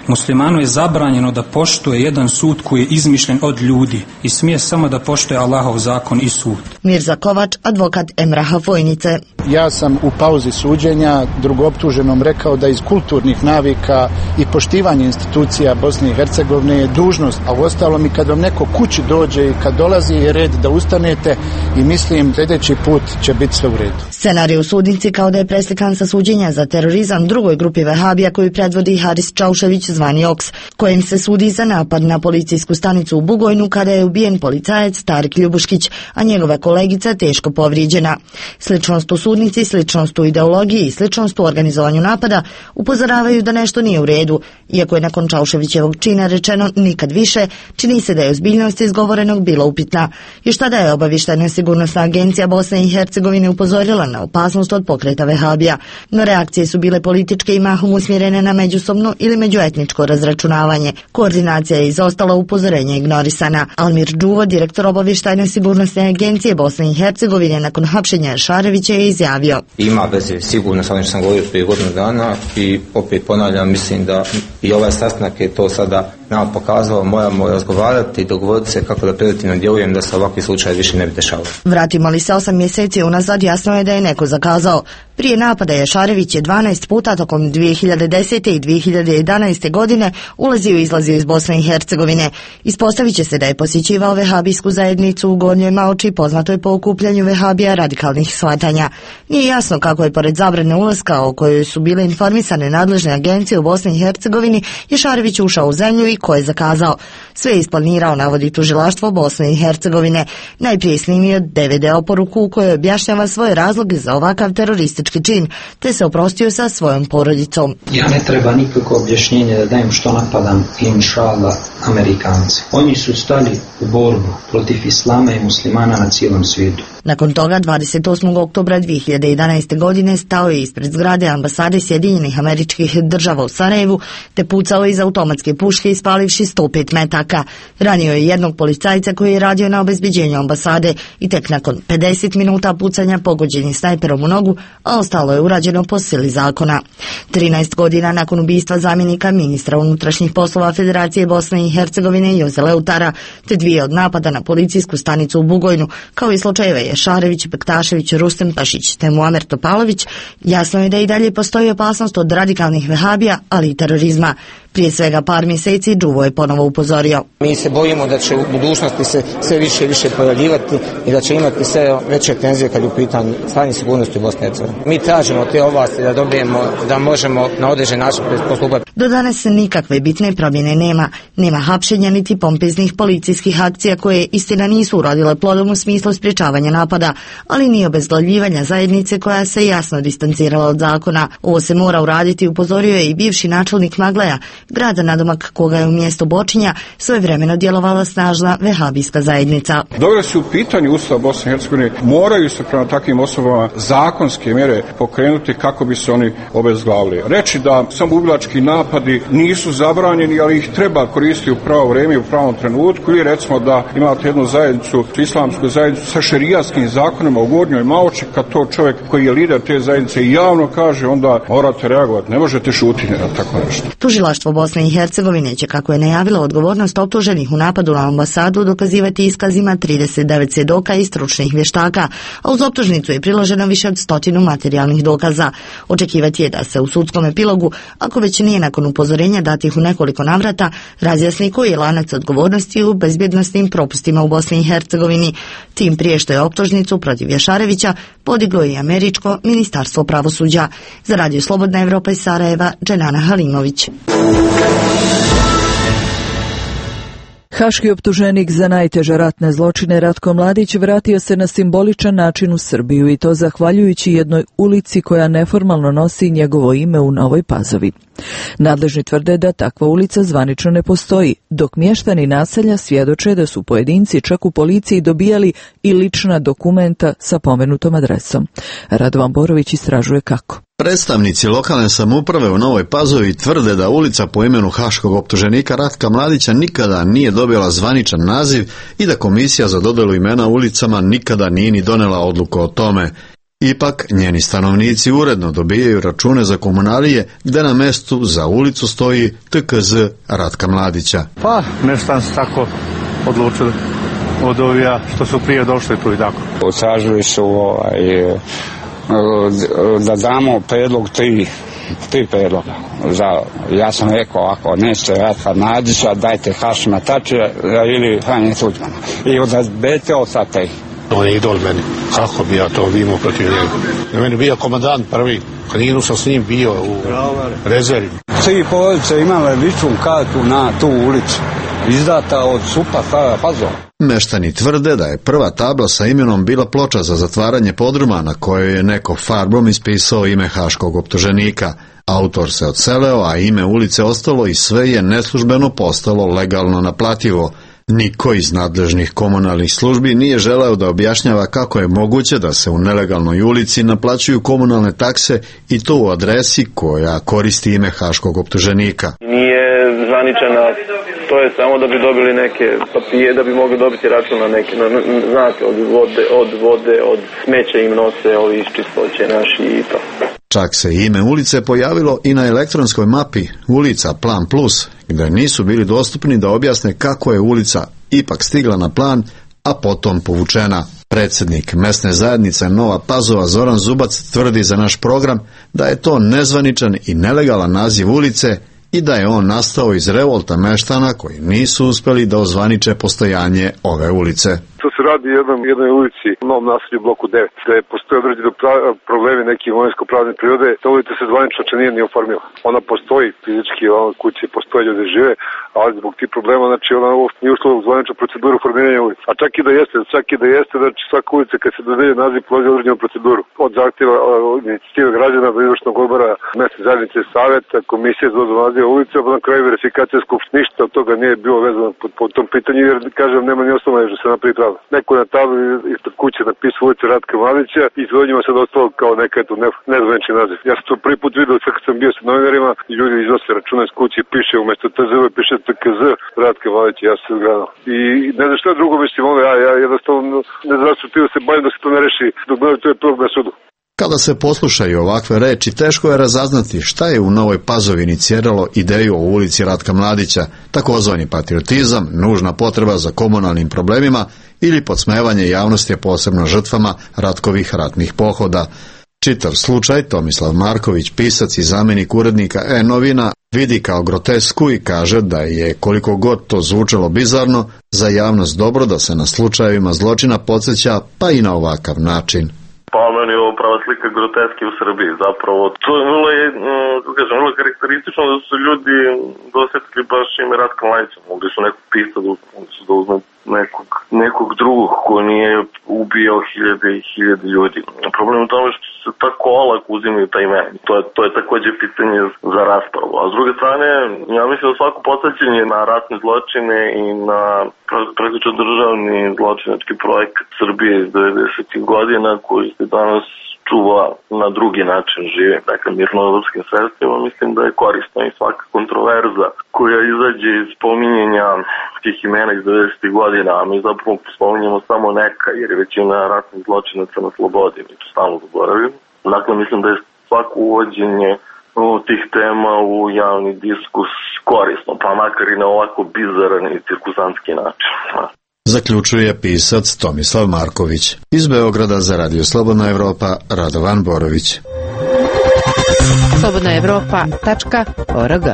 Muslimanu je zabranjeno da poštuje jedan sud koji je izmišljen od ljudi i smije samo da poštuje Allahov zakon i sud. Mirza Kovač, advokat Emraha Fojnice. Ja sam u pauzi suđenja drugooptuženom rekao da iz kulturnih navika i poštivanja institucija Bosne i Hercegovine je dužnost, a uostalom i kad vam neko kući dođe i kad dolazi je red da ustanete i mislim sljedeći put će biti sve u redu. Scenarij u sudnici kao da je preslikan sa suđenja za terorizam drugoj grupi vehabija koju predvodi Haris Čaušević zvani Oks, kojem se sudi za napad na policijsku stanicu u Bugojnu kada je ubijen policajac Tarik Ljubuškić, a njegova kolegica teško povrijeđena. Sličnost u sudnici, sličnost u ideologiji i sličnost u organizovanju napada upozoravaju da nešto nije u redu. Iako je nakon Čauševićevog čina rečeno nikad više, čini se da je ozbiljnost izgovorenog bila upitna. Još tada je obavještajna sigurnosna agencija Bosne i Hercegovine upozorila na opasnost od pokreta vehabija, no reakcije su bile političke i mahom usmjerene na međusobno ili međuetničko razračunavanje. Koordinacija je izostala, upozorenja ignorisana. Almir Džuvo, direktor obavještajne sigurnosne agencije Bosne i Hercegovine, nakon hapšenja Šarevića je izjavio: Ima veze sigurno sa onim što sam govorio prije godinu dana i opet ponavljam, mislim da i ovaj sastanak je to sada nam pokazao, moramo razgovarati i dogovoriti se kako da preventivno djelujem da se ovakvi slučaj više ne bi dešavao. Vratimo li se osam mjeseci unazad, jasno je da je neko zakazao. Prije napada Jašarević je dvanaest puta tokom dvije hiljade desete i dvije hiljade jedanaeste godine ulazio i izlazio iz Bosne i Hercegovine. Ispostavit će se da je posjećivao vehabijsku zajednicu u Gornjoj Maoči, poznatoj po okupljanju vehabija radikalnih shvatanja. Nije jasno kako je pored zabrane ulaska o kojoj su bile informisane nadležne agencije u Bosni i Hercegovini Jašarević ušao u zemlju i ko je zakazao. Sve je isplanirao, navodi tužilaštvo Bosne i Hercegovine. Najprije snimio D V D oporuku u kojoj objašnjava svoje razloge za ovakav teroristički čin, te se oprostio sa svojom porodicom. Ja ne treba nikako objašnjenje da dajem što napadam, inšallah, Amerikanci. Oni su stali u borbu protiv islama i muslimana na cijelom svijetu. Nakon toga, dvadeset osmog oktobra dvije hiljade jedanaeste. godine stao je ispred zgrade ambasade Sjedinjenih Američkih Država u Sarajevu, te pucao iz automatske puške ispalivši sto pet metaka. Ranio je jednog policajca koji je radio na obezbeđenju ambasade i tek nakon pedeset minuta pucanja pogođen je snajperom u nogu, a ostalo je urađeno po sili zakona. trinaest godina nakon ubistva zamjenika ministra unutrašnjih poslova Federacije Bosne i Hercegovine Joze Leutara, te dvije od napada na policijsku stanicu u Bugojnu, kao i slučajeve Šarević, Bektašević, Rustem Pašić te Muamer Topalović, jasno je da i dalje postoji opasnost od radikalnih vehabija, ali i terorizma. Prije svega par mjeseci Džuvo je ponovo upozorio. Mi se bojimo da će u budućnosti se sve više i više pojavljivati i da će imati sve veće tenzije kad je u pitanju stanje sigurnosti u Bosni i Hercegovini. Mi tražimo te ovlasti da dobijemo, da možemo na određen način postupati. Do danas nikakve bitne promjene nema. Nema hapšenja niti pompeznih policijskih akcija koje istina nisu urodile plodom u smislu sprječavanja napada, ali ni obezglavljivanja zajednice koja se jasno distancirala od zakona. Ovo se mora uraditi, upozorio je i bivši načelnik Magleja, grada nadomak koga je u mjestu Bočinja svojevremeno djelovala snažna vehabijska zajednica. Dok su u pitanju Ustava Bosne i Hercegovine, moraju se prema takvim osobama zakonske mjere pokrenuti kako bi se oni obezglavili. Reći da samoubilački napadi nisu zabranjeni, ali ih treba koristiti u pravo vrijeme i u pravom trenutku, ili recimo da imate jednu zajednicu, islamsku zajednicu sa šerijatskim zakonima u Gornjoj Maoči, kad to čovjek koji je lider te zajednice javno kaže, onda morate reagovati, ne možete šutiti na tako nešto. Tužilaštvo Bosne i Hercegovine će, kako je najavilo, odgovornost optuženih u napadu na ambasadu dokazivati iskazima trideset devet svjedoka i stručnih vještaka, a uz optužnicu je priloženo više od stotinu materijalnih dokaza. Očekivati je da se u sudskom epilogu, ako već nije nakon upozorenja datih u nekoliko navrata, razjasni koji je lanac odgovornosti u bezbjednosnim propustima u Bosni i Hercegovini. Tim prije što je optužnicu protiv Jašarevića podiglo i američko ministarstvo pravosuđa. Za Radio Slobodna Evropa iz Sarajeva, Dženana Halimović. Haški optuženik za najteže ratne zločine Ratko Mladić vratio se na simboličan način u Srbiju i to zahvaljujući jednoj ulici koja neformalno nosi njegovo ime u Novoj Pazovi. Nadležni tvrde da takva ulica zvanično ne postoji, dok mještani naselja svjedoče da su pojedinci čak u policiji dobijali i lična dokumenta sa pomenutom adresom. Radovan Borović istražuje kako. Predstavnici lokalne samouprave u Novoj Pazovi tvrde da ulica po imenu haškog optuženika Ratka Mladića nikada nije dobila zvaničan naziv i da komisija za dodjelu imena ulicama nikada nije ni donela odluku o tome. Ipak, njeni stanovnici uredno dobijaju račune za komunalije, gde na mestu za ulicu stoji T K Z Ratka Mladića. Pa, nešto su tako odlučili od ovija što su prije došli tu i tako. Otražili su ovaj, da damo predlog tri, tri predloga. Za, ja sam rekao ovako, nećete Ratka Mladića, dajte Hašima Tačija ili Franje Tuđmana. I odazbete od sad te. On je idol meni. Kako bi ja to imao protiv njega? Na meni bio komandant prvi. Kaninu sam s njim bio u rezervi. Svi porodice imale ličnu kartu na tu ulicu. Izdata od Supa Stara Pazova. Meštani tvrde da je prva tabla sa imenom bila ploča za zatvaranje podruma na kojoj je neko farbom ispisao ime haškog optuženika. Autor se odseleo, a ime ulice ostalo i sve je neslužbeno postalo legalno naplativo. Niko iz nadležnih komunalnih službi nije želeo da objašnjava kako je moguće da se u nelegalnoj ulici naplaćuju komunalne takse i to u adresi koja koristi ime haškog optuženika. Nije zvaničana, to je samo da bi dobili neke papije, da bi mogli dobiti račun na neke, na, znate, od vode, od vode, od smeća im nose ovi iz čistoće naši i to. Čak se ime ulice pojavilo i na elektronskoj mapi Ulica Plan Plus, gdje nisu bili dostupni da objasne kako je ulica ipak stigla na plan, a potom povučena. Predsjednik mesne zajednice Nova Pazova Zoran Zubac tvrdi za naš program da je to nezvaničan i nelegalan naziv ulice i da je on nastao iz revolta meštana koji nisu uspjeli da ozvaniče postojanje ove ulice. To se radi o jednom, jednoj ulici u novom naselju bloku devet, gde postoje određeni problemi neke imovinsko-pravne prirode. Ta ulica se zvanično nije ni oformila. Ona postoji fizički, ona kuće postoje, ljudi žive, ali zbog tih problema, znači ona nije ušla u zvaničnu proceduru formiranja ulica. A čak i da jeste, čak i da jeste, znači svaka ulica kad se dodelje naziv prolazi određenu proceduru. Od zahtjeva inicijative građana do izvršnog odbora mesne zajednice saveta, komisije za dozvolu naziva ulice, a na kraju verifikacije skupštine. Ništa od toga nije bilo vezano po, po tom pitanju, jer kažem nema ni osnova da se napravi pravo. Neko je na tabli ispred kuće napisao ulicu Ratka Mladića i za njima sad ostalo kao neka eto ne, nezvanični naziv. Ja sam to prvi put vidio sad kad sam bio sa novinarima i ljudi iznose računa iz kuće i piše umjesto T Z piše T K Z Ratka Mladića, ja sam se zgradao. I ne znam što je drugo mislim, ono, ja, ja jednostavno ne znam što ti da se bavim da se to ne reši dok ne to je prvog na sudu. Kada se poslušaju ovakve reči, teško je razaznati šta je u Novoj Pazovi iniciralo ideju o ulici Ratka Mladića, takozvani patriotizam, nužna potreba za komunalnim problemima ili podsmevanje javnosti, posebno žrtvama Ratkovih ratnih pohoda. Čitav slučaj Tomislav Marković, pisac i zamjenik urednika E-novina, vidi kao grotesku i kaže da je, koliko god to zvučalo bizarno, za javnost dobro da se na slučajevima zločina podsjeća pa i na ovakav način. Pa meni je ovo prava slika groteske u Srbiji, zapravo. To je vrlo, je, kažem, vrlo karakteristično da su ljudi dosjetili baš ime Ratka Mladića. Mogli su nekog pisati, mogli su da uzme nekog, nekog drugog ko nije ubijao hiljade i hiljade ljudi. Problem je u tome što se tako olako uzimaju taj ime. To je, to je također pitanje za raspravu. A s druge strane, ja mislim da svako podsjećanje na ratne zločine i na praktično državni zločinački projekat Srbije iz devedesetih godina koji se danas čuva na drugi način žive, dakle mirnodopskim sredstvima, mislim da je korisna i svaka kontroverza koja izađe iz spominjenja tih imena iz devedesetih godina, a mi zapravo spominjemo samo neka, jer je većina ratnih zločinaca na slobodi, mi to stalno zaboravimo. Dakle, mislim da je svako uvođenje tih tema u javni diskus korisno, pa makar i na ovako bizaran i cirkusantski način. Zaključuje pisac Tomislav Marković. Iz Beograda za Radio Slobodna Evropa, Radovan Borović. slobodna evropa tačka org.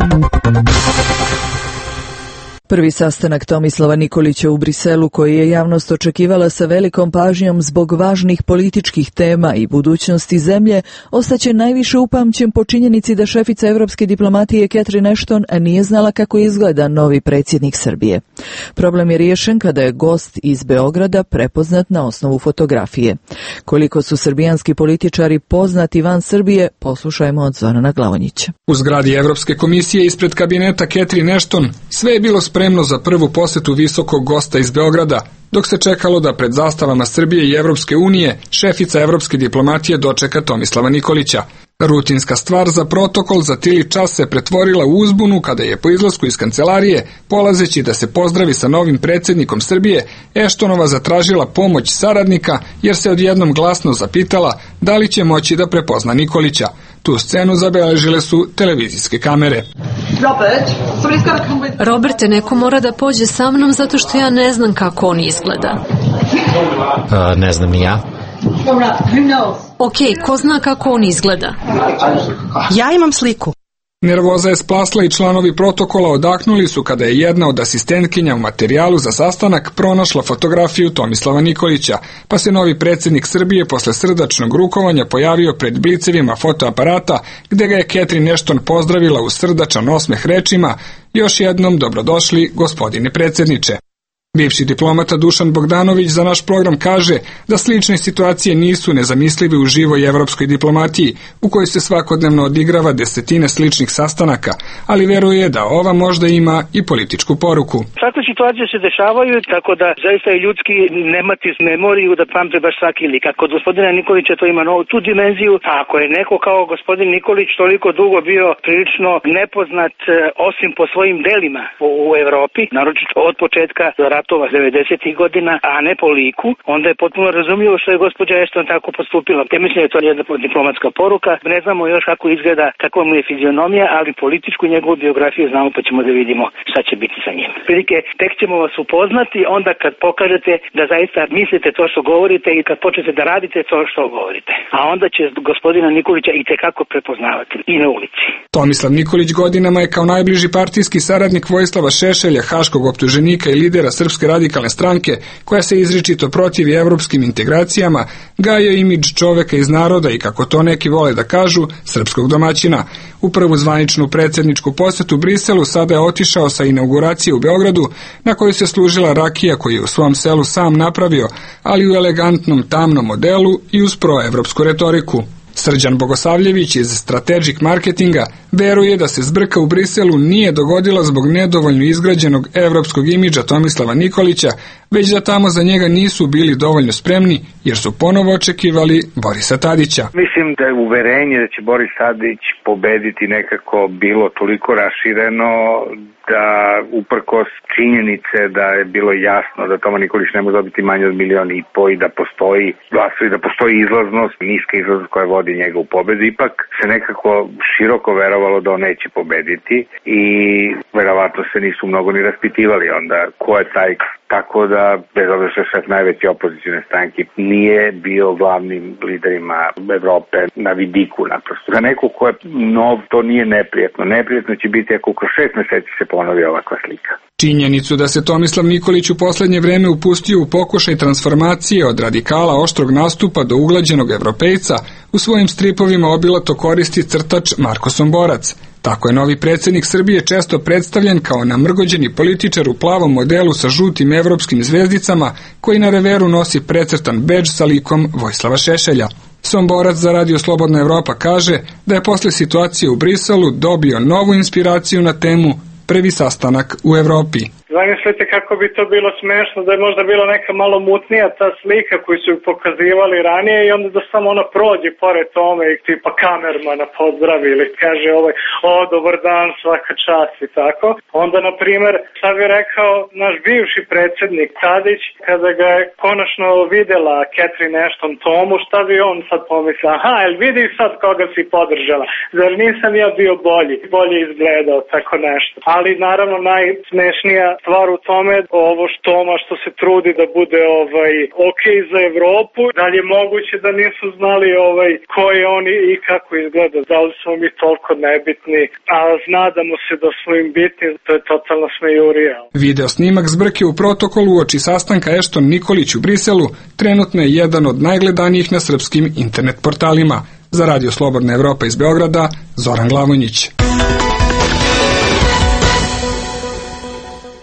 Prvi sastanak Tomislava Nikolića u Briselu, koji je javnost očekivala sa velikom pažnjom zbog važnih političkih tema i budućnosti zemlje, ostaće najviše upamćen po činjenici da šefica evropske diplomatije Catherine Ashton nije znala kako izgleda novi predsjednik Srbije. Problem je riješen kada je gost iz Beograda prepoznat na osnovu fotografije. Koliko su srbijanski političari poznati van Srbije, poslušajmo od Zorana Glavonjića. U zgradi Evropske komisije ispred kabineta Catherine Ashton sve je bilo spremno za prvu posjetu visokog gosta iz Beograda, dok se čekalo da pred zastavama Srbije i Evropske unije šefica evropske diplomatije dočeka Tomislava Nikolića. Rutinska stvar za protokol za tili čas se pretvorila u uzbunu kada je po izlasku iz kancelarije, polazeći da se pozdravi sa novim predsjednikom Srbije, Eštonova zatražila pomoć saradnika jer se odjednom glasno zapitala da li će moći da prepozna Nikolića. Tu scenu zabeležile su televizijske kamere. Robert, Roberte, neko mora da pođe sa mnom zato što ja ne znam kako on izgleda. Uh, ne znam i ja. Ok, ko zna kako on izgleda? Ja imam sliku. Nervoza je splasla i članovi protokola odahnuli su kada je jedna od asistentkinja u materijalu za sastanak pronašla fotografiju Tomislava Nikolića, pa se novi predsjednik Srbije posle srdačnog rukovanja pojavio pred blicevima fotoaparata, gde ga je Catherine Ashton pozdravila uz srdačan osmeh rečima: još jednom dobrodošli, gospodine predsjedniče. Bivši diplomata Dušan Bogdanović za naš program kaže da slične situacije nisu nezamislive u živoj evropskoj diplomatiji, u kojoj se svakodnevno odigrava desetine sličnih sastanaka, ali veruje da ova možda ima i političku poruku. Takve situacije se dešavaju, tako da zaista je ljudski nemati memoriju da pamte baš svaki lik. A kod gospodina Nikolića to ima novu tu dimenziju, a ako je neko kao gospodin Nikolić toliko dugo bio prilično nepoznat, osim po svojim delima u Evropi, naročito od početka ratova devedesetih godina, a ne po liku, onda je potpuno razumljivo što je gospođa Ashton tako postupila. Ja mislim da je to jedna diplomatska poruka. Ne znamo još kako izgleda, kakva mu je fizionomija, ali političku njegovu biografiju znamo, pa ćemo da vidimo šta će biti sa njim. Prilike, tek ćemo vas upoznati onda kad pokažete da zaista mislite to što govorite i kad počnete da radite to što govorite. A onda će gospodina Nikolića i tekako prepoznavati i na ulici. Tomislav Nikolić godinama je kao najbliži partijski saradnik Vojislava Šešelja, haškog optuženika i lidera Srpske radikalne stranke, koja se izričito protivi evropskim integracijama, gajio imidž čoveka iz naroda i, kako to neki vole da kažu, srpskog domaćina. U prvu zvaničnu predsjedničku posetu Briselu sada je otišao sa inauguracije u Beogradu, na kojoj se služila rakija koju je u svom selu sam napravio, ali u elegantnom tamnom modelu i uz proevropsku retoriku. Srđan Bogosavljević iz Strategic Marketinga veruje da se zbrka u Briselu nije dogodila zbog nedovoljno izgrađenog evropskog imidža Tomislava Nikolića, već da tamo za njega nisu bili dovoljno spremni jer su ponovo očekivali Borisa Tadića. Mislim da je uverenje da će Boris Tadić pobediti nekako bilo toliko rašireno da uprkos činjenice da je bilo jasno da Toma Nikolić ne može dobiti manje od milion i po i da postoji glasovi, da postoji izlaznost, niska izlaznost koja vodi njega u pobedu, ipak se nekako široko verovalo da on neće pobediti i verovatno se nisu mnogo ni raspitivali onda ko je taj, tako da bez obzira što je šef najveće opozicijne stranke nije bio glavnim liderima Evrope na vidiku naprosto. Za neko ko je nov, to nije neprijatno. Neprijatno će biti ako kroz šest meseci se ponovi ovakva slika. Činjenicu da se Tomislav Nikolić u poslednje vreme upustio u pokušaj transformacije od radikala oštrog nastupa do uglađenog evropejca u svojim stripovima obilato koristi crtač Marko Somborac. Tako je novi predsjednik Srbije često predstavljen kao namrgođeni političar u plavom modelu sa žutim evropskim zvezdicama koji na reveru nosi precrtan bedž sa likom Vojislava Šešelja. Somborac za Radio Slobodna Evropa kaže da je posle situacije u Briselu dobio novu inspiraciju na temu prvi sastanak u Evropi. Zamislite kako bi to bilo smešno da je možda bila neka malo mutnija ta slika koju su pokazivali ranije i onda da samo ona prođe pored tome i tipa kamermana pozdravi ili kaže ovaj, o, dobar dan, svaka čast i tako. Onda, na primjer, sad bi rekao naš bivši predsjednik Tadić, kada ga je konačno videla Catherine Ashton Tomu, šta bi on sad pomislio? Aha, jel vidiš sad koga si podržala? Zar nisam ja bio bolji? Bolje izgledao, tako nešto. Ali, naravno, najsmešnija stvar u tome, ovo Štoma što se trudi da bude ovaj ok za Evropu, da li je moguće da nisu znali ovaj ko je on i kako izgleda, da li smo mi toliko nebitni, a nadamo se da smo im bitni, to je totalno smejurija. Video snimak zbrke u protokolu uoči sastanka Ashton Nikolić u Briselu trenutno je jedan od najgledanijih na srpskim internet portalima. Za Radio Slobodna Evropa iz Beograda, Zoran Glavonjić.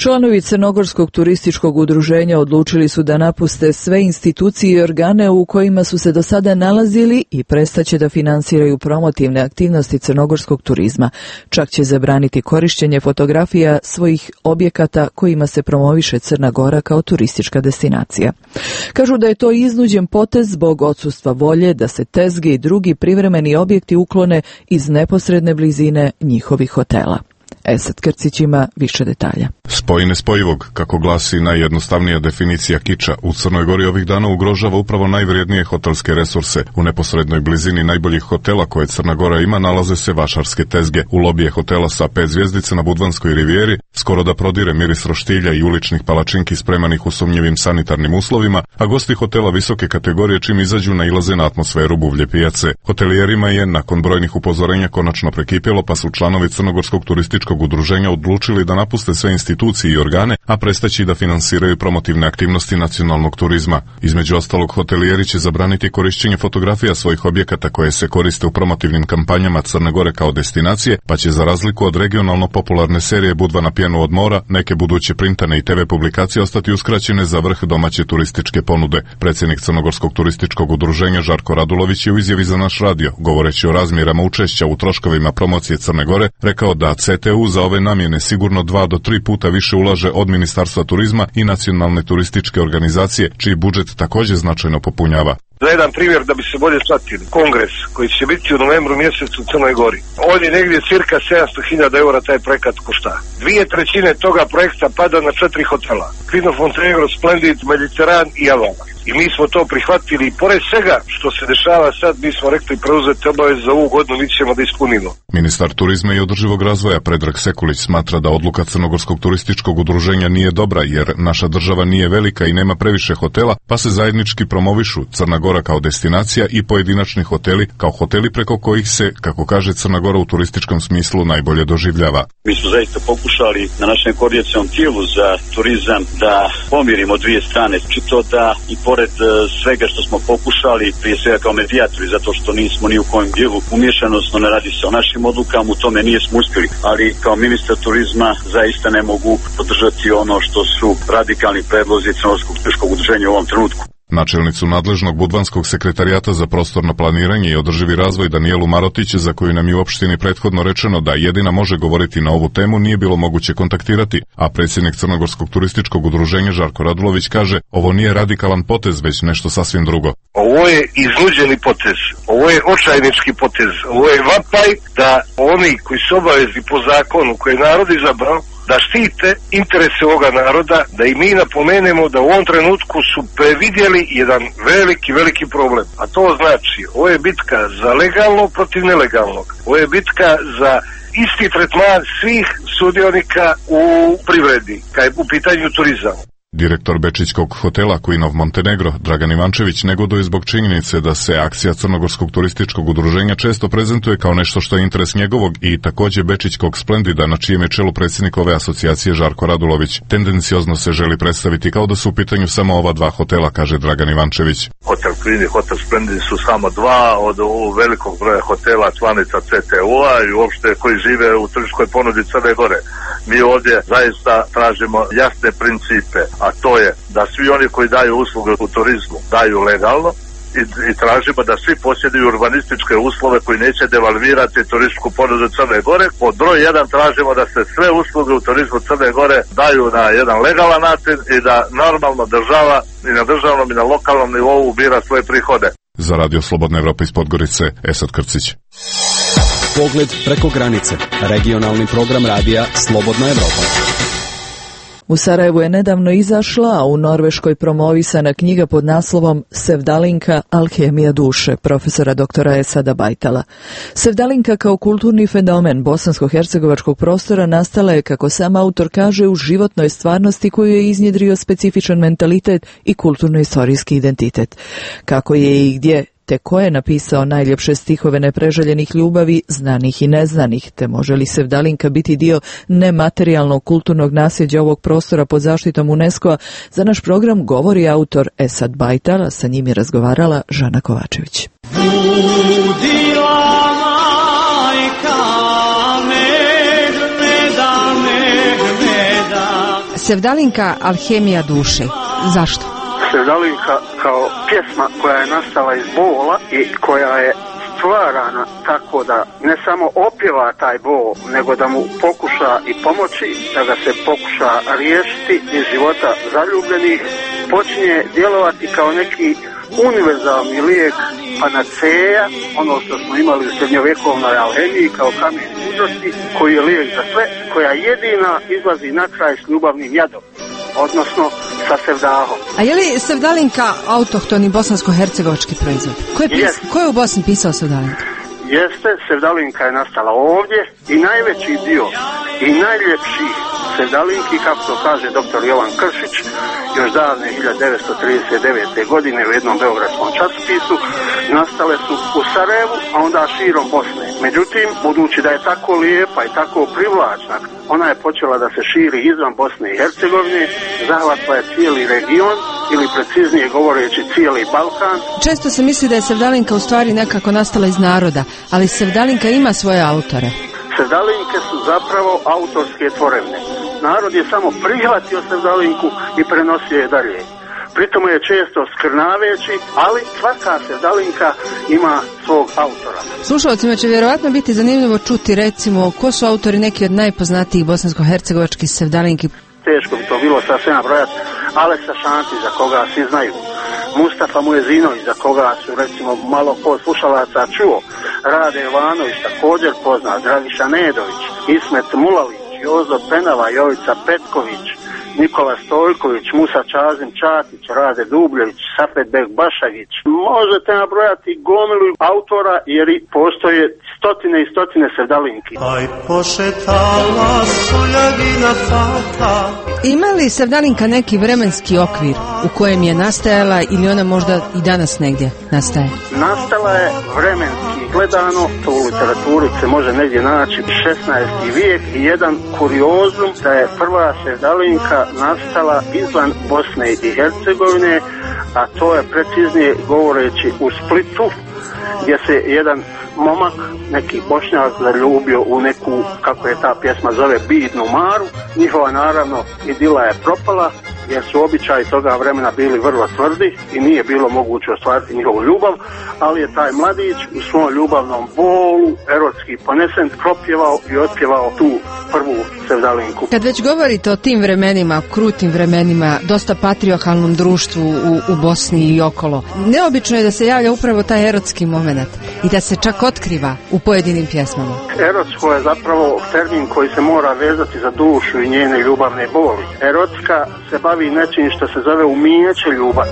Članovi Crnogorskog turističkog udruženja odlučili su da napuste sve institucije i organe u kojima su se do sada nalazili i prestaće da finansiraju promotivne aktivnosti crnogorskog turizma. Čak će zabraniti korišćenje fotografija svojih objekata kojima se promoviše Crna Gora kao turistička destinacija. Kažu da je to iznuđen potez zbog odsustva volje da se tezge i drugi privremeni objekti uklone iz neposredne blizine njihovih hotela. Esad Krcić ima više detalja. Spoj nespojivog, kako glasi najjednostavnija definicija kiča, u Crnoj Gori ovih dana ugrožava upravo najvrijednije hotelske resurse. U neposrednoj blizini najboljih hotela koje Crna Gora ima nalaze se vašarske tezge. U lobije hotela sa pet zvjezdice na Budvanskoj rivijeri skoro da prodire miris roštilja i uličnih palačinki spremanih u sumnjivim sanitarnim uslovima, a gosti hotela visoke kategorije čim izađu nailaze na atmosferu buvlje pijace. Hotelijerima je nakon brojnih upozorenja konačno prekipjelo, pa su članovi Crnogorskog turističkog udruženja odlučili da napuste sve institucije i organe, a prestaći da finansiraju promotivne aktivnosti nacionalnog turizma. Između ostalog, hotelijeri će zabraniti korišćenje fotografija svojih objekata koje se koriste u promotivnim kampanjama Crne Gore kao destinacije, pa će za razliku od regionalno popularne serije Budva na pjenu od mora, neke buduće printane i te ve publikacije ostati uskraćene za vrh domaće turističke ponude. Predsjednik Crnogorskog turističkog udruženja Žarko Radulović je u izjavi za naš radio, govoreći o razmjerama učešća u troškovima promocije Crne Gore, rekao da ce te u za ove namjene sigurno dva do tri puta više ulaže od Ministarstva turizma i nacionalne turističke organizacije, čiji budžet također značajno popunjava. Za jedan primjer da bi se bolje shvatili, kongres koji će biti u novembru mjesecu u Crnoj Gori, on je negdje cirka sedamsto hiljada eura taj projekat košta. Dvije trećine toga projekta pada na četiri hotela, Queen of Montenegro, Splendid, Mediteran i Avala. I mi smo to prihvatili i pored svega što se dešava sad, mi smo rekli preuzeti obavez za ovu godinu, mi ćemo da ispunimo. Ministar turizma i održivog razvoja Predrag Sekulić smatra da odluka Crnogorskog turističkog udruženja nije dobra jer naša država nije velika i nema previše hotela, pa se zajednički promovišu Crna Gora kao destinacija i pojedinačni hoteli kao hoteli preko kojih se, kako kaže Crna Gora, u turističkom smislu najbolje doživljava. Mi smo zaista pokušali na našem koordinacionom tijelu za turizam da pomirimo dvije strane, čito da i pored svega što smo pokušali, prije svega kao medijatori, zato što nismo ni u kojem dijelu umiješani, odnosno ne radi se o našim odlukama, u tome nismo uspjeli, ali kao ministar turizma zaista ne mogu podržati ono što su radikalni predlozi Crnogorskog turističkog udruženja u ovom trenutku. Načelnicu nadležnog Budvanskog sekretarijata za prostorno planiranje i održivi razvoj Danijelu Marotić, za koju nam je u opštini prethodno rečeno da jedina može govoriti na ovu temu, nije bilo moguće kontaktirati, a predsjednik Crnogorskog turističkog udruženja Žarko Radulović kaže, ovo nije radikalan potez, već nešto sasvim drugo. Ovo je iznuđeni potez, ovo je očajnički potez, ovo je vapaj da oni koji su obavezni po zakonu koje je narod izabrao, da štite interese ovoga naroda, da i mi napomenemo da u ovom trenutku su previdjeli jedan veliki, veliki problem. A to znači, ovo je bitka za legalno protiv nelegalnog. Ovo je bitka za isti tretman svih sudionika u privredi, kad je u pitanju turizam. Direktor bečićkog hotela Queen of Montenegro, Dragan Ivančević, negoduje zbog činjenice da se akcija Crnogorskog turističkog udruženja često prezentuje kao nešto što je interes njegovog i također bečićkog Splendida, na čijem je čelu predsjednik ove asocijacije Žarko Radulović. Tendenciozno se želi predstaviti kao da su u pitanju samo ova dva hotela, kaže Dragan Ivančević. Hotel Queen i Hotel Splendid su samo dva od velikog broja hotela članica ce te u-a i uopšte koji žive u turističkoj ponudi Crne Gore. Mi ovdje zaista tražimo jasne principe, a to je da svi oni koji daju usluge u turizmu daju legalno i, i tražimo da svi posjeduju urbanističke uslove koji neće devalvirati turističku ponudu Crne Gore. Pod broj jedan tražimo da se sve usluge u turizmu Crne Gore daju na jedan legalan način i da normalno država i na državnom i na lokalnom nivou ubira svoje prihode. Za Radio Slobodna Evropa iz Podgorice, Esad Krcić. Pogled preko granice. Regionalni program radija Slobodna Evropa. U Sarajevu je nedavno izašla, a u Norveškoj promovisana knjiga pod naslovom Sevdalinka, alhemija duše, profesora doktora Esada Bajtala. Sevdalinka kao kulturni fenomen bosansko-hercegovačkog prostora nastala je, kako sam autor kaže, u životnoj stvarnosti koju je iznjedrio specifičan mentalitet i kulturno-istorijski identitet. Kako je i gdje te ko je napisao najljepše stihove nepreželjenih ljubavi, znanih i neznanih, te može li Sevdalinka biti dio nematerijalnog kulturnog nasljeđa ovog prostora pod zaštitom UNESCO-a, za naš program govori autor Esad Bajtal, a sa njim je razgovarala Žana Kovačević. Sevdalinka, alhemija duše. Zašto? Sevdalinka kao pjesma koja je nastala iz bola i koja je stvarana tako da ne samo opjeva taj bol, nego da mu pokuša i pomoći, da ga se pokuša riješiti iz života zaljubljenih, počinje djelovati kao neki univerzalni lijek, panaceja, ono što smo imali u srednjovjekovnoj alhemiji kao kamen mudrosti, koji je lijek za sve, koja jedina izlazi na kraj s ljubavnim jadom, odnosno sa sevdahom. A je li Sevdalinka autohtoni bosansko-hercegovački proizvod? Ko je, pis... Ko je u Bosni pisao Sevdalinka? Jeste, Sevdalinka je nastala ovdje i najveći dio i najljepši Sevdalinki, kako to kaže doktor Jovan Kršić, još davne hiljadu devetsto trideset devete. godine u jednom beogradskom časopisu, nastale su u Sarajevu, a onda širom Bosne. Međutim, budući da je tako lijepa i tako privlačna, ona je počela da se širi izvan Bosne i Hercegovine, zahvatila je cijeli region, ili preciznije govoreći cijeli Balkan. Često se misli da je Sevdalinka u stvari nekako nastala iz naroda, ali Sevdalinka ima svoje autore. Sevdalinke su zapravo autorske tvorevne. Narod je samo prihvatio Sevdalinku i prenosio je dalje. Pritom je često skrnaveći, ali svaka Sevdalinka ima svog autora. Slušalcima će vjerovatno biti zanimljivo čuti, recimo, ko su autori neki od najpoznatijih bosansko-hercegovačkih Sevdalinki. Teško bi to bilo sasvim nabrojati. Aleksa Šantić, za koga svi znaju. Mustafa Muezinović, za koga su recimo malo ko slušalaca čuo. Rade Ivanović, također poznat. Dragiša Nedović, Ismet Mulalić, Jozo Penava, Jovica Petković, Nikola Stojković, Musa Čazim Čatić, Rade Dubljević, Safet Bek Bašagić. Možete nabrojati gomilu autora jer i postoje stotine i stotine Sevdalinki. Ima li Sevdalinka neki vremenski okvir u kojem je nastajala ili ona možda i danas negdje nastaje? Nastala je vremenski gledano, to u literaturi se može negdje naći šesnaesti vijek i jedan kuriozum da je prva Sevdalinka nastala izvan Bosne i Hercegovine, a to je preciznije govoreći u Splitu, gdje se jedan momak, neki Bošnjak, zaljubio u neku, kako je ta pjesma zove, bidnu Maru. Njihova naravno idila je propala, jer su običaji toga vremena bili vrlo tvrdi i nije bilo moguće ostvariti njihovu ljubav, ali je taj mladić u svom ljubavnom bolu, erotski ponesen, propjevao i otpjevao tu prvu Sevdalinku. Kad već govorite o tim vremenima, krutim vremenima, dosta patrijarhalnom društvu u, u Bosni i okolo, neobično je da se javlja upravo taj erotski moment i da se čak otkriva u pojedinim pjesmama. Erotsko je zapravo termin koji se mora vezati za dušu i njene ljubavne boli. Erotska se bavi nečim što se zove umijeće ljubavi.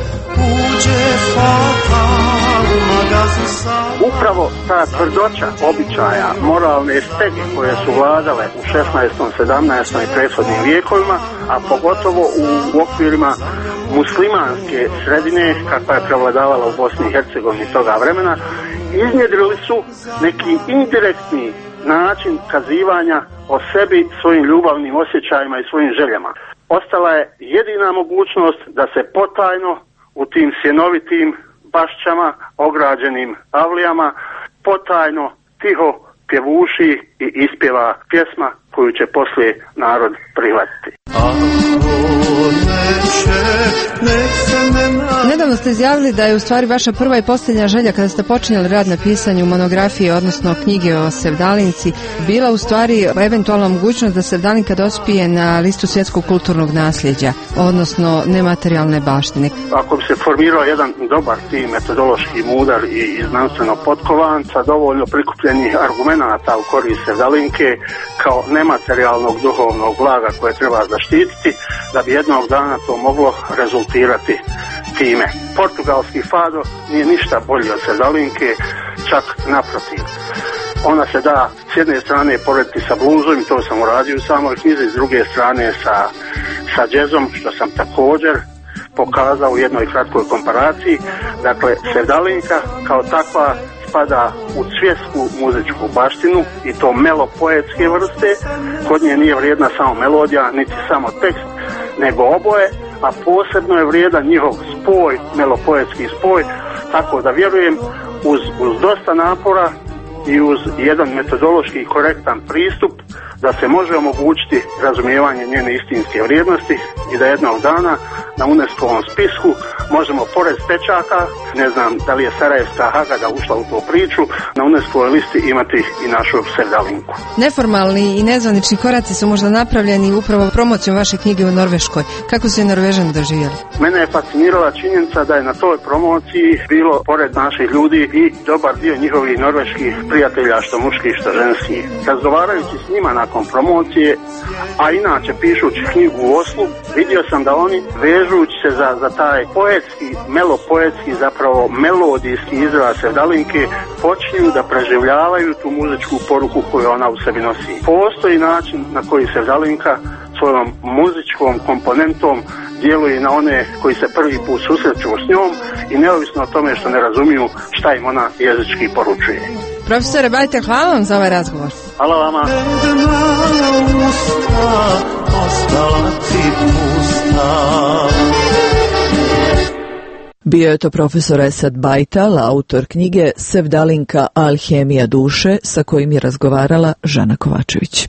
Upravo ta tvrdoća običaja, moralne stege koje su vladale u šesnaestom, sedamnaestom i prethodnim vijekovima, a pogotovo u okvirima muslimanske sredine kakva je prevladavala u Bosni i Hercegovini toga vremena, iznjedrili su neki indirektni način kazivanja o sebi, svojim ljubavnim osjećajima i svojim željama. Ostala je jedina mogućnost da se potajno u tim sjenovitim bašćama, ograđenim avlijama, potajno, tiho pjevuši i ispjeva pjesma koju će poslije narod prihvatiti. Nedavno ste izjavili da je u stvari vaša prva i posljednja želja kada ste počinjali rad na pisanju monografije, odnosno knjige o Sevdalinci, bila u stvari eventualna mogućnost da Sevdalinka dospije na listu svjetskog kulturnog nasljeđa, odnosno nematerijalne baštine. Ako bi se formirao jedan dobar tim, metodološki mudar i znanstveno potkovan, sa dovoljno prikupljenih argumenata u korist Sevdalinke kao nematerijalnog duhovnog blaga koje treba zaštititi, da bi jednog dana to moglo rezultirati time. Portugalski fado nije ništa bolji od Sevdalinke, čak naprotiv. Ona se da s jedne strane porediti sa bluzom, to sam uradio u samoj knjizi, s druge strane sa, sa džezom, što sam također pokazao u jednoj kratkoj komparaciji. Dakle, Sevdalinka kao takva spada u svjetsku muzičku baštinu i to melopoetske vrste. Kod nje nije vrijedna samo melodija, niti samo tekst, nego oboje, a posebno je vrijedan njihov spoj, melopoetski spoj, tako da vjerujem uz, uz dosta napora i uz jedan metodološki korektan pristup da se može omogućiti razumijevanje njene istinske vrijednosti i da jednog dana na UNESCO-ovom spisku možemo pored stečaka, ne znam da li je Sarajevska Hagada ušla u tu priču, na UNESCO-ovoj listi imati i našu Sevdalinku. Neformalni i nezvanični koraci su možda napravljeni upravo promocijom vaše knjige u Norveškoj. Kako su je Norvežani doživjeli? Mene je fascinirala činjenica da je na toj promociji bilo pored naših ljudi i dobar dio njihovih norveških prijatelja, što muških, što ženskih. Razgovarajući s njima nakon promocije, a inače pišući knjigu u Oslu, vidio sam da oni vežući se za, za taj poetski, melopoetski, zapravo melodijski izraz Sevdalinke, počinju da preživljavaju tu muzičku poruku koju ona u sebi nosi. Postoji način na koji Sevdalinka svojom muzičkom komponentom djeluje na one koji se prvi put susreću s njom i neovisno o tome što ne razumiju šta im ona jezički poručuje. Profesore Bajter, hvala vam za ovaj razgovor. Hvala vama. Bio je to profesor Esad Bajtal, autor knjige Sevdalinka, alhemija duše, sa kojim je razgovarala Žana Kovačević.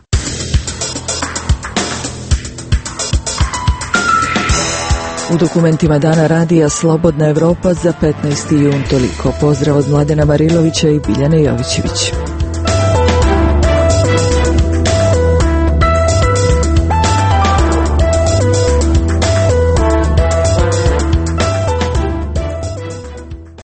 U dokumentima Dana radija Slobodna Evropa za petnaesti jun toliko. Pozdrav od Mladena Marilovića i Biljane Jovićević.